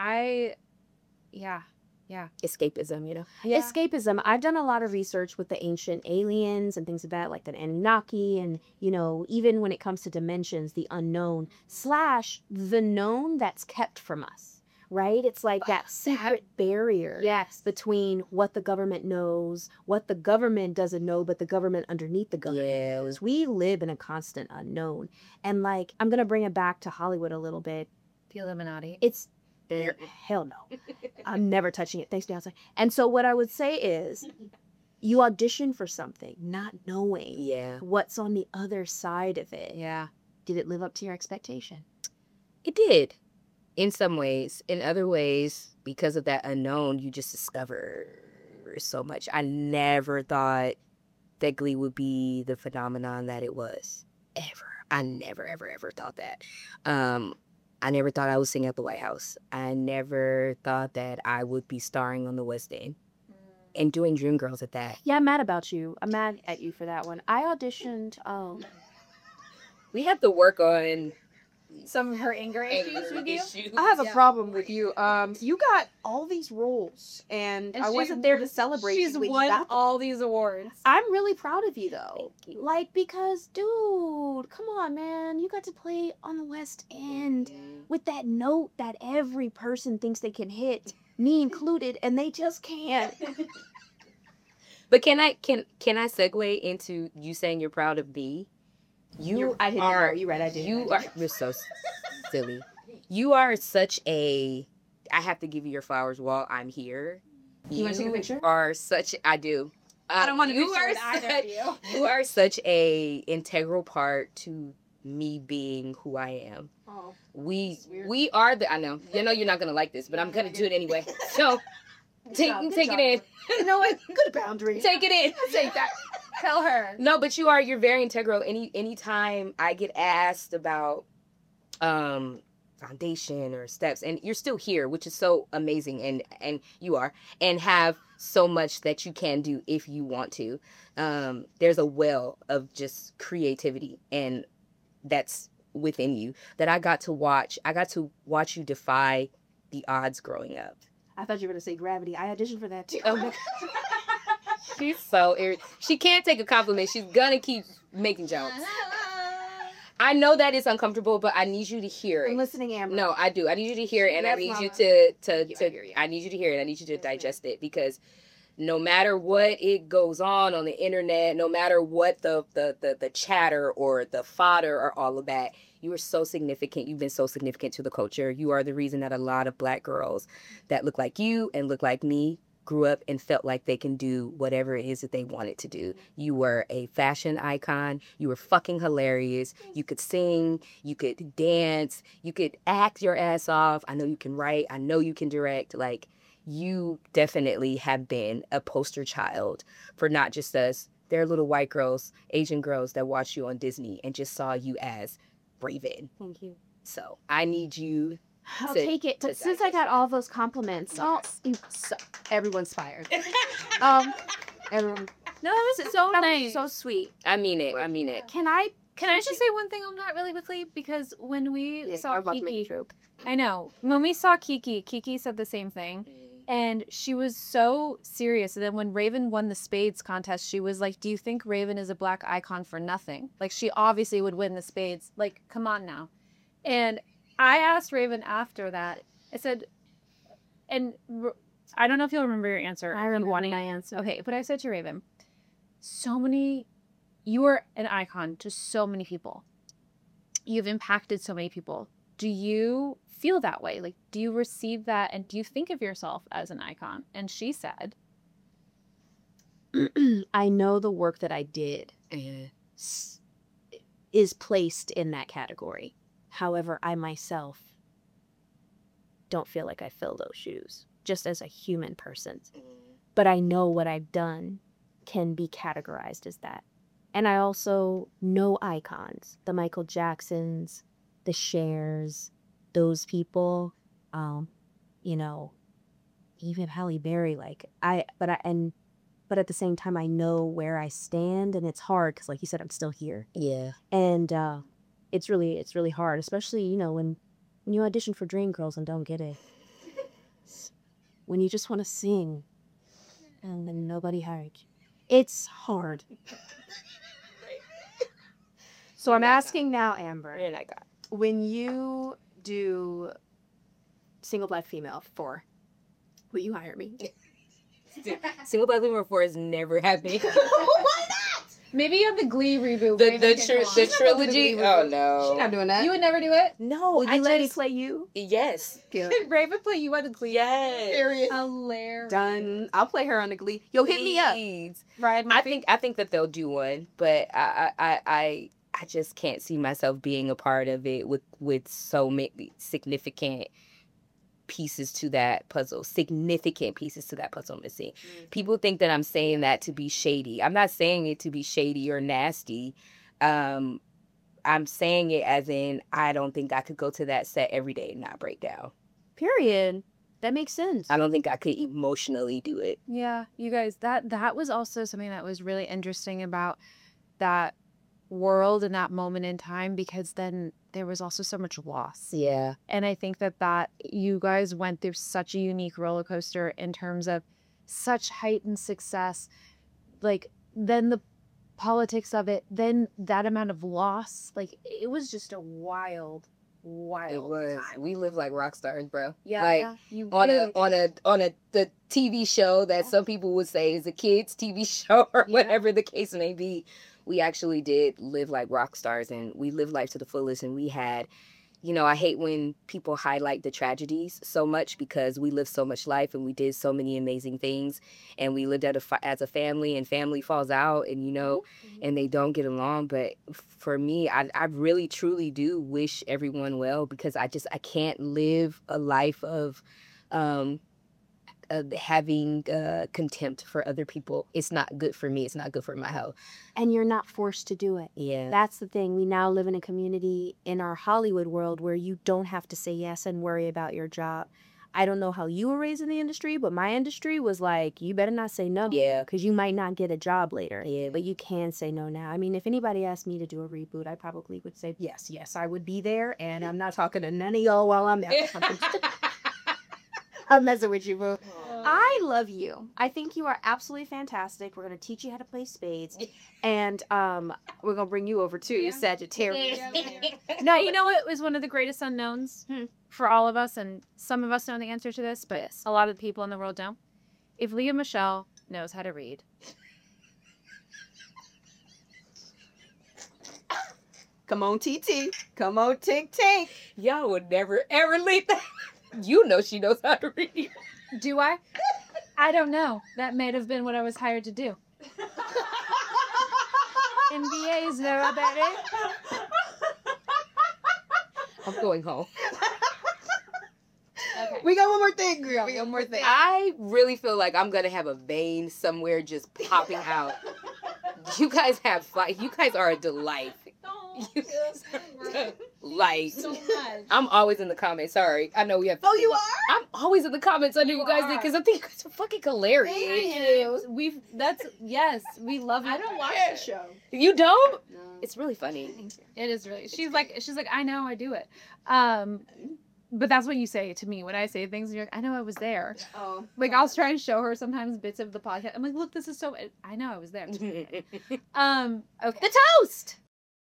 Speaker 2: Escapism, you know.
Speaker 3: Escapism. I've done a lot of research with the ancient aliens and things of that, like the Anunnaki, and even when it comes to dimensions, the unknown / the known that's kept from us. right? It's like that secret barrier
Speaker 1: Yes.
Speaker 3: between what the government knows, what the government doesn't know, but the government underneath the government.
Speaker 2: Yeah, it was
Speaker 3: Because we live in a constant unknown. And like, I'm going to bring it back to Hollywood a little bit.
Speaker 1: The Illuminati.
Speaker 3: It's hell no. I'm never touching it. Thanks, Beyonce. And so what I would say is you audition for something, not knowing
Speaker 2: yeah.
Speaker 3: what's on the other side of it.
Speaker 1: Yeah.
Speaker 3: Did it live up to your expectation?
Speaker 2: It did. In some ways. In other ways, because of that unknown, you just discover so much. I never thought that Glee would be the phenomenon that it was. Ever. I never, ever, ever thought that. I never thought I would sing at the White House. I never thought that I would be starring on the West End and doing Dreamgirls at that.
Speaker 3: Yeah, I'm mad about you. I'm mad at you for that one. I auditioned.
Speaker 2: We have to work on
Speaker 4: Some of her anger issues with you.
Speaker 5: I have a problem with you. You got all these roles, and I
Speaker 4: she-
Speaker 5: wasn't there to celebrate.
Speaker 4: She's
Speaker 5: you when you
Speaker 4: won
Speaker 5: got them.
Speaker 4: all these awards.
Speaker 3: I'm really proud of you though.
Speaker 2: Thank you.
Speaker 3: Like, because dude, come on, man. You got to play on the West End with that note that every person thinks they can hit, me included, and they just can't.
Speaker 2: But can I segue into you saying you're proud of me?
Speaker 3: I didn't know. You're right, I did.
Speaker 2: You're so silly. You are such a. I have to give you your flowers while I'm here.
Speaker 3: You wanna take a picture?
Speaker 2: Are such. I do.
Speaker 4: I don't want to
Speaker 2: you
Speaker 4: be
Speaker 2: are
Speaker 4: with either of you.
Speaker 2: You are such a integral part to me being who I am.
Speaker 5: Oh,
Speaker 2: We
Speaker 5: weird.
Speaker 2: we are the. I know. You know you're not gonna like this, but I'm gonna do it anyway. So take
Speaker 5: job, good
Speaker 2: it
Speaker 5: job.
Speaker 2: in.
Speaker 5: You know what? Good boundary.
Speaker 2: Take it in.
Speaker 5: Take that.
Speaker 4: Tell her.
Speaker 2: No, but you're very integral. Anytime I get asked about foundation or steps, and you're still here, which is so amazing, and you are, and have so much that you can do if you want to. There's a well of just creativity, and that's within you that I got to watch. I got to watch you defy the odds growing up.
Speaker 3: I thought you were gonna say Gravity. I auditioned for that too.
Speaker 2: Oh my She's so irritating. She can't take a compliment. She's gonna keep making jokes. I know that is uncomfortable, but I need you to hear
Speaker 3: I'm
Speaker 2: it.
Speaker 3: listening, Amber.
Speaker 2: No, I do. I need you to hear it, and I
Speaker 3: Yes,
Speaker 2: need you
Speaker 3: Mama.
Speaker 2: to I need you to hear it. I need you to digest it, because no matter what it goes on the internet, no matter what the chatter or the fodder or all of that, you are so significant. You've been so significant to the culture. You are the reason that a lot of Black girls that look like you and look like me grew up and felt like they can do whatever it is that they wanted to do. You were a fashion icon. You were fucking hilarious. You could sing. You could dance. You could act your ass off. I know you can write. I know you can direct. Like, you definitely have been a poster child for not just us. There are little white girls, Asian girls that watch you on Disney and just saw you as Raven.
Speaker 3: Thank you.
Speaker 2: So I need you.
Speaker 3: I'll
Speaker 2: to-
Speaker 3: take it.
Speaker 2: to
Speaker 3: But since I got all those compliments, everyone's fired. Everyone.
Speaker 4: No, that was so nice.
Speaker 3: So sweet.
Speaker 2: I mean it. I mean it.
Speaker 3: Can I?
Speaker 4: Can I just say one thing on that really quickly? Because when we
Speaker 3: Yeah,
Speaker 4: saw
Speaker 3: I'm about to make a
Speaker 4: Kiki,
Speaker 3: joke.
Speaker 4: I know. When we saw Kiki said the same thing. And she was so serious. And then when Raven won the spades contest, she was like, do you think Raven is a Black icon for nothing? Like, she obviously would win the spades. Like, come on now. And I asked Raven after that, I said, I don't know if you'll remember your answer.
Speaker 3: I remember my answer.
Speaker 4: Okay, but I said to Raven, you are an icon to so many people. You've impacted so many people. Do you feel that way? Like, do you receive that, and do you think of yourself as an icon? And she said,
Speaker 3: I know the work that I did is placed in that category. However, I myself don't feel like I fill those shoes, just as a human person. But I know what I've done can be categorized as that. And I also know icons, the Michael Jacksons, the Chers, those people, even Halle Berry. But at the same time, I know where I stand, and it's hard because, like you said, I'm still here.
Speaker 2: Yeah.
Speaker 3: And it's really hard, especially when you audition for Dreamgirls and don't get it. When you just want to sing, and then nobody hired you. It's hard. So I'm asking now, Amber.
Speaker 2: And I got.
Speaker 5: When you do
Speaker 3: single black female 4. Will you hire me?
Speaker 2: Single Black Women 4 is never happening.
Speaker 3: Why not?
Speaker 4: Maybe you have the Glee reboot. where you
Speaker 2: The
Speaker 4: make it come on.
Speaker 2: trilogy. Oh
Speaker 3: She's
Speaker 2: no.
Speaker 3: not doing that.
Speaker 4: You would never do it?
Speaker 2: No,
Speaker 3: Would
Speaker 2: I
Speaker 3: you let me
Speaker 2: just
Speaker 3: play you?
Speaker 2: yes.
Speaker 3: Good.
Speaker 4: Raven play you on the Glee.
Speaker 2: Yes.
Speaker 5: Period.
Speaker 4: Hilarious.
Speaker 3: Done. I'll play her on the Glee. Yo, hit me up.
Speaker 2: Please.
Speaker 4: Ryan
Speaker 2: I
Speaker 4: Murphy.
Speaker 2: think that they'll do one, but I just can't see myself being a part of it with so many significant pieces to that puzzle. Significant pieces to that puzzle missing. People think that I'm saying that to be shady. I'm not saying it to be shady or nasty. I'm saying it as in I don't think I could go to that set every day and not break down.
Speaker 3: Period. That makes sense.
Speaker 2: I don't think I could emotionally do it.
Speaker 4: Yeah, you guys, that was also something that was really interesting about that world and that moment in time, because then there was also so much loss.
Speaker 2: Yeah.
Speaker 4: And I think that you guys went through such a unique roller coaster in terms of such heightened success, like then the politics of it, then that amount of loss, like it was just a wild
Speaker 2: It was.
Speaker 4: time.
Speaker 2: We live like rock stars, bro.
Speaker 4: Yeah,
Speaker 2: Like
Speaker 4: yeah, you
Speaker 2: on
Speaker 4: really-
Speaker 2: a the TV show that some people would say is a kids TV show or
Speaker 4: Yeah.
Speaker 2: whatever the case may be. We actually did live like rock stars, and we lived life to the fullest. And we had, I hate when people highlight the tragedies so much, because we lived so much life and we did so many amazing things, and we lived as a family, and family falls out, and and they don't get along. But for me, I really truly do wish everyone well, because I can't live a life of having contempt for other people. It's not good for me. It's not good for my health.
Speaker 3: And you're not forced to do it.
Speaker 2: Yeah.
Speaker 3: That's the thing. We now live in a community in our Hollywood world where you don't have to say yes and worry about your job. I don't know how you were raised in the industry, but my industry was like, you better not say no.
Speaker 2: Yeah.
Speaker 3: Because you might not get a job later.
Speaker 2: Yeah.
Speaker 3: But you can say no now. I mean, if anybody asked me to do a reboot, I probably would say, yes, I would be there. And I'm not talking to none of y'all while I'm there. I'm messing with you, boo. I love you. I think you are absolutely fantastic. We're going to teach you how to play spades. And we're going to bring you over too, Sagittarius.
Speaker 4: No, you know what was one of the greatest unknowns for all of us, and some of us know the answer to this, but a lot of the people in the world don't. If Leah Michelle knows how to read,
Speaker 5: Come on, TT. Come on, Tink Tink.
Speaker 2: Y'all would never ever leave that. You know she knows how to read.
Speaker 4: do I? I don't know. That may have been what I was hired to do. NBA's there, baby.
Speaker 2: I'm going home.
Speaker 4: Okay.
Speaker 5: We got one more thing, girl. We got one more thing.
Speaker 2: I really feel like I'm gonna have a vein somewhere just popping out. You guys have fun. You guys are a delight. You guys are a delight. I'm always in the comments. Sorry, I know we have.
Speaker 5: Oh, you are?
Speaker 2: I'm always in the comments under you guys because I think you guys are fucking hilarious.
Speaker 4: Yes, we love it.
Speaker 5: I don't watch the show.
Speaker 2: You don't?
Speaker 5: No.
Speaker 2: It's really funny.
Speaker 4: It is really. She's like, I know, I do it. But that's what you say to me when I say things. And you're like, I know I was there.
Speaker 5: Oh.
Speaker 4: Like I'll try and show her sometimes bits of the podcast. I'm like, look, this is so. I know I was there. Okay.
Speaker 3: The toast!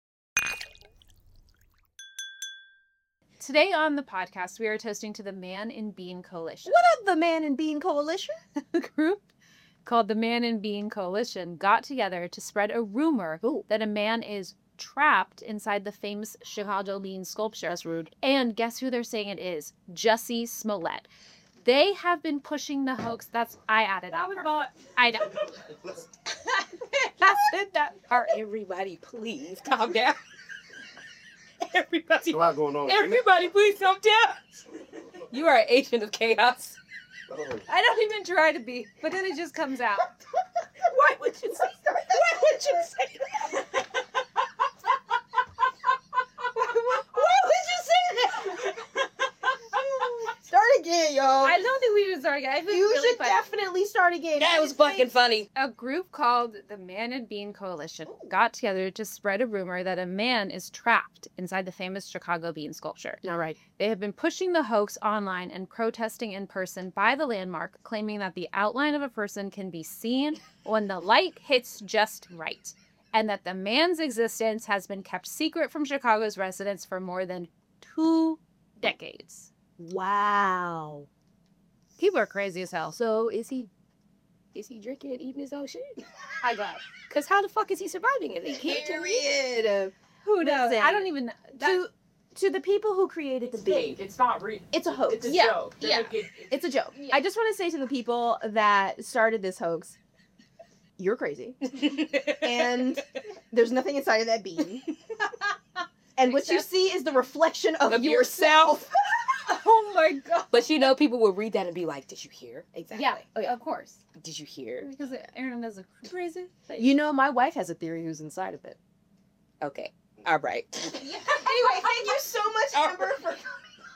Speaker 4: Today on the podcast, we are toasting to the Man in Bean Coalition.
Speaker 3: What up, the Man and Bean Coalition?
Speaker 4: A group called the Man in Bean Coalition got together to spread a rumor that a man is trapped inside the famous Chicago bean sculpture. That's rude. And guess who they're saying it is? Jussie Smollett. They have been pushing the hoax. I added up. I know. That's it. That part.
Speaker 2: Everybody, please calm down. Everybody,
Speaker 6: a lot going on.
Speaker 2: everybody, please calm down. You are an agent of chaos.
Speaker 4: I don't even try to be, but then it just comes out.
Speaker 2: Why would you say that? Why would you say that? Why would you say that?
Speaker 5: Start again, y'all.
Speaker 4: I don't think we even started. I think
Speaker 3: You
Speaker 4: really
Speaker 3: should
Speaker 4: funny.
Speaker 3: definitely start again.
Speaker 2: That was fucking funny.
Speaker 4: A group called the Man and Bean Coalition got together to spread a rumor that a man is trapped inside the famous Chicago bean sculpture.
Speaker 3: All right.
Speaker 4: They have been pushing the hoax online and protesting in person by the landmark, claiming that the outline of a person can be seen when the light hits just right, and that the man's existence has been kept secret from Chicago's residents for more than 2 decades.
Speaker 3: Wow.
Speaker 1: People are crazy as hell.
Speaker 2: So is he drinking and eating his own shit?
Speaker 1: I got.
Speaker 2: Because how the fuck is he surviving it? He can't tell me.
Speaker 5: Period.
Speaker 4: Who knows?
Speaker 3: Listen,
Speaker 4: I don't even.
Speaker 3: To the people who created the
Speaker 7: It's
Speaker 3: beat,
Speaker 7: fake. It's not real.
Speaker 3: it's a hoax.
Speaker 7: It's a
Speaker 1: Yeah,
Speaker 7: joke. They're
Speaker 1: yeah.
Speaker 7: like,
Speaker 3: It's a joke. I just want to say to the people that started this hoax, you're crazy. And there's nothing inside of that bean. And what you see is the reflection of yourself.
Speaker 4: Oh my god.
Speaker 2: But you know, people will read that and be like, "Did you hear?
Speaker 3: Exactly.
Speaker 1: Yeah. Oh, yeah. Of course.
Speaker 2: Did you hear?"
Speaker 4: Because Aaron is a crazy.
Speaker 3: You know, my wife has a theory who's inside of it.
Speaker 2: Okay, all right.
Speaker 5: Anyway, thank you so much, Amber, for coming.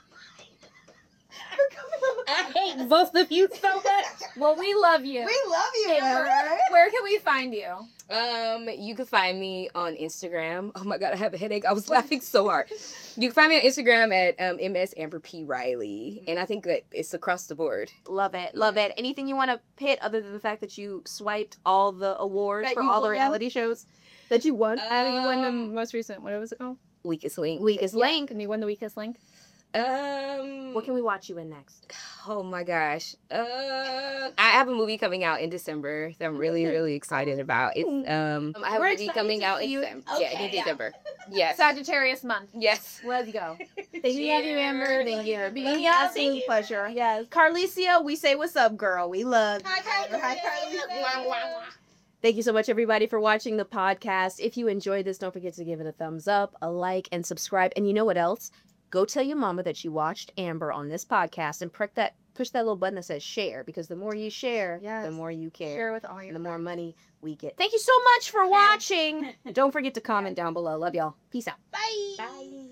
Speaker 2: I hate both of you so much.
Speaker 4: Well, we love you.
Speaker 5: We love you,
Speaker 4: Amber.
Speaker 5: Amber.
Speaker 4: Where can we find you?
Speaker 2: You can find me on Instagram. Oh my god, I have a headache. I was laughing so hard. You can find me on Instagram at MS Amber P Riley, and I think that it's across the board.
Speaker 3: Love it. Love it. Anything you want to hit other than the fact that you swiped all the awards
Speaker 5: That
Speaker 3: for
Speaker 5: you
Speaker 3: all the
Speaker 5: won?
Speaker 3: reality shows that you won?
Speaker 4: I think you won the most recent. What was it called?
Speaker 2: Weakest link.
Speaker 3: Weakest Link.
Speaker 4: And you won the weakest link.
Speaker 3: What can we watch you in next?
Speaker 2: Oh my gosh. I have a movie coming out in December that I'm really, really excited about. It's I have
Speaker 3: We're
Speaker 2: a movie
Speaker 3: excited
Speaker 2: coming
Speaker 3: to
Speaker 2: out
Speaker 3: see
Speaker 2: in
Speaker 3: you.
Speaker 2: December.
Speaker 5: Okay,
Speaker 2: Yeah, in
Speaker 5: yeah.
Speaker 2: December. Yes.
Speaker 4: Sagittarius month.
Speaker 2: Yes.
Speaker 3: Let's go.
Speaker 4: Thank you, Amber.
Speaker 3: Thank you.
Speaker 4: Being
Speaker 3: Being an absolute pleasure. Yes. Carlicia, we say what's up, girl. We love you.
Speaker 5: Hi, Carly.
Speaker 3: Thank you so much, everybody, for watching the podcast. If you enjoyed this, don't forget to give it a thumbs up, a like, and subscribe. And you know what else? Go tell your mama that you watched Amber on this podcast and push that little button that says share, because the more you share,
Speaker 4: Yes.
Speaker 3: the more you care.
Speaker 4: Share with all your
Speaker 3: And the more money we get. Thank you so much for watching. Don't forget to comment down below. Love y'all. Peace out.
Speaker 5: Bye.
Speaker 3: Bye.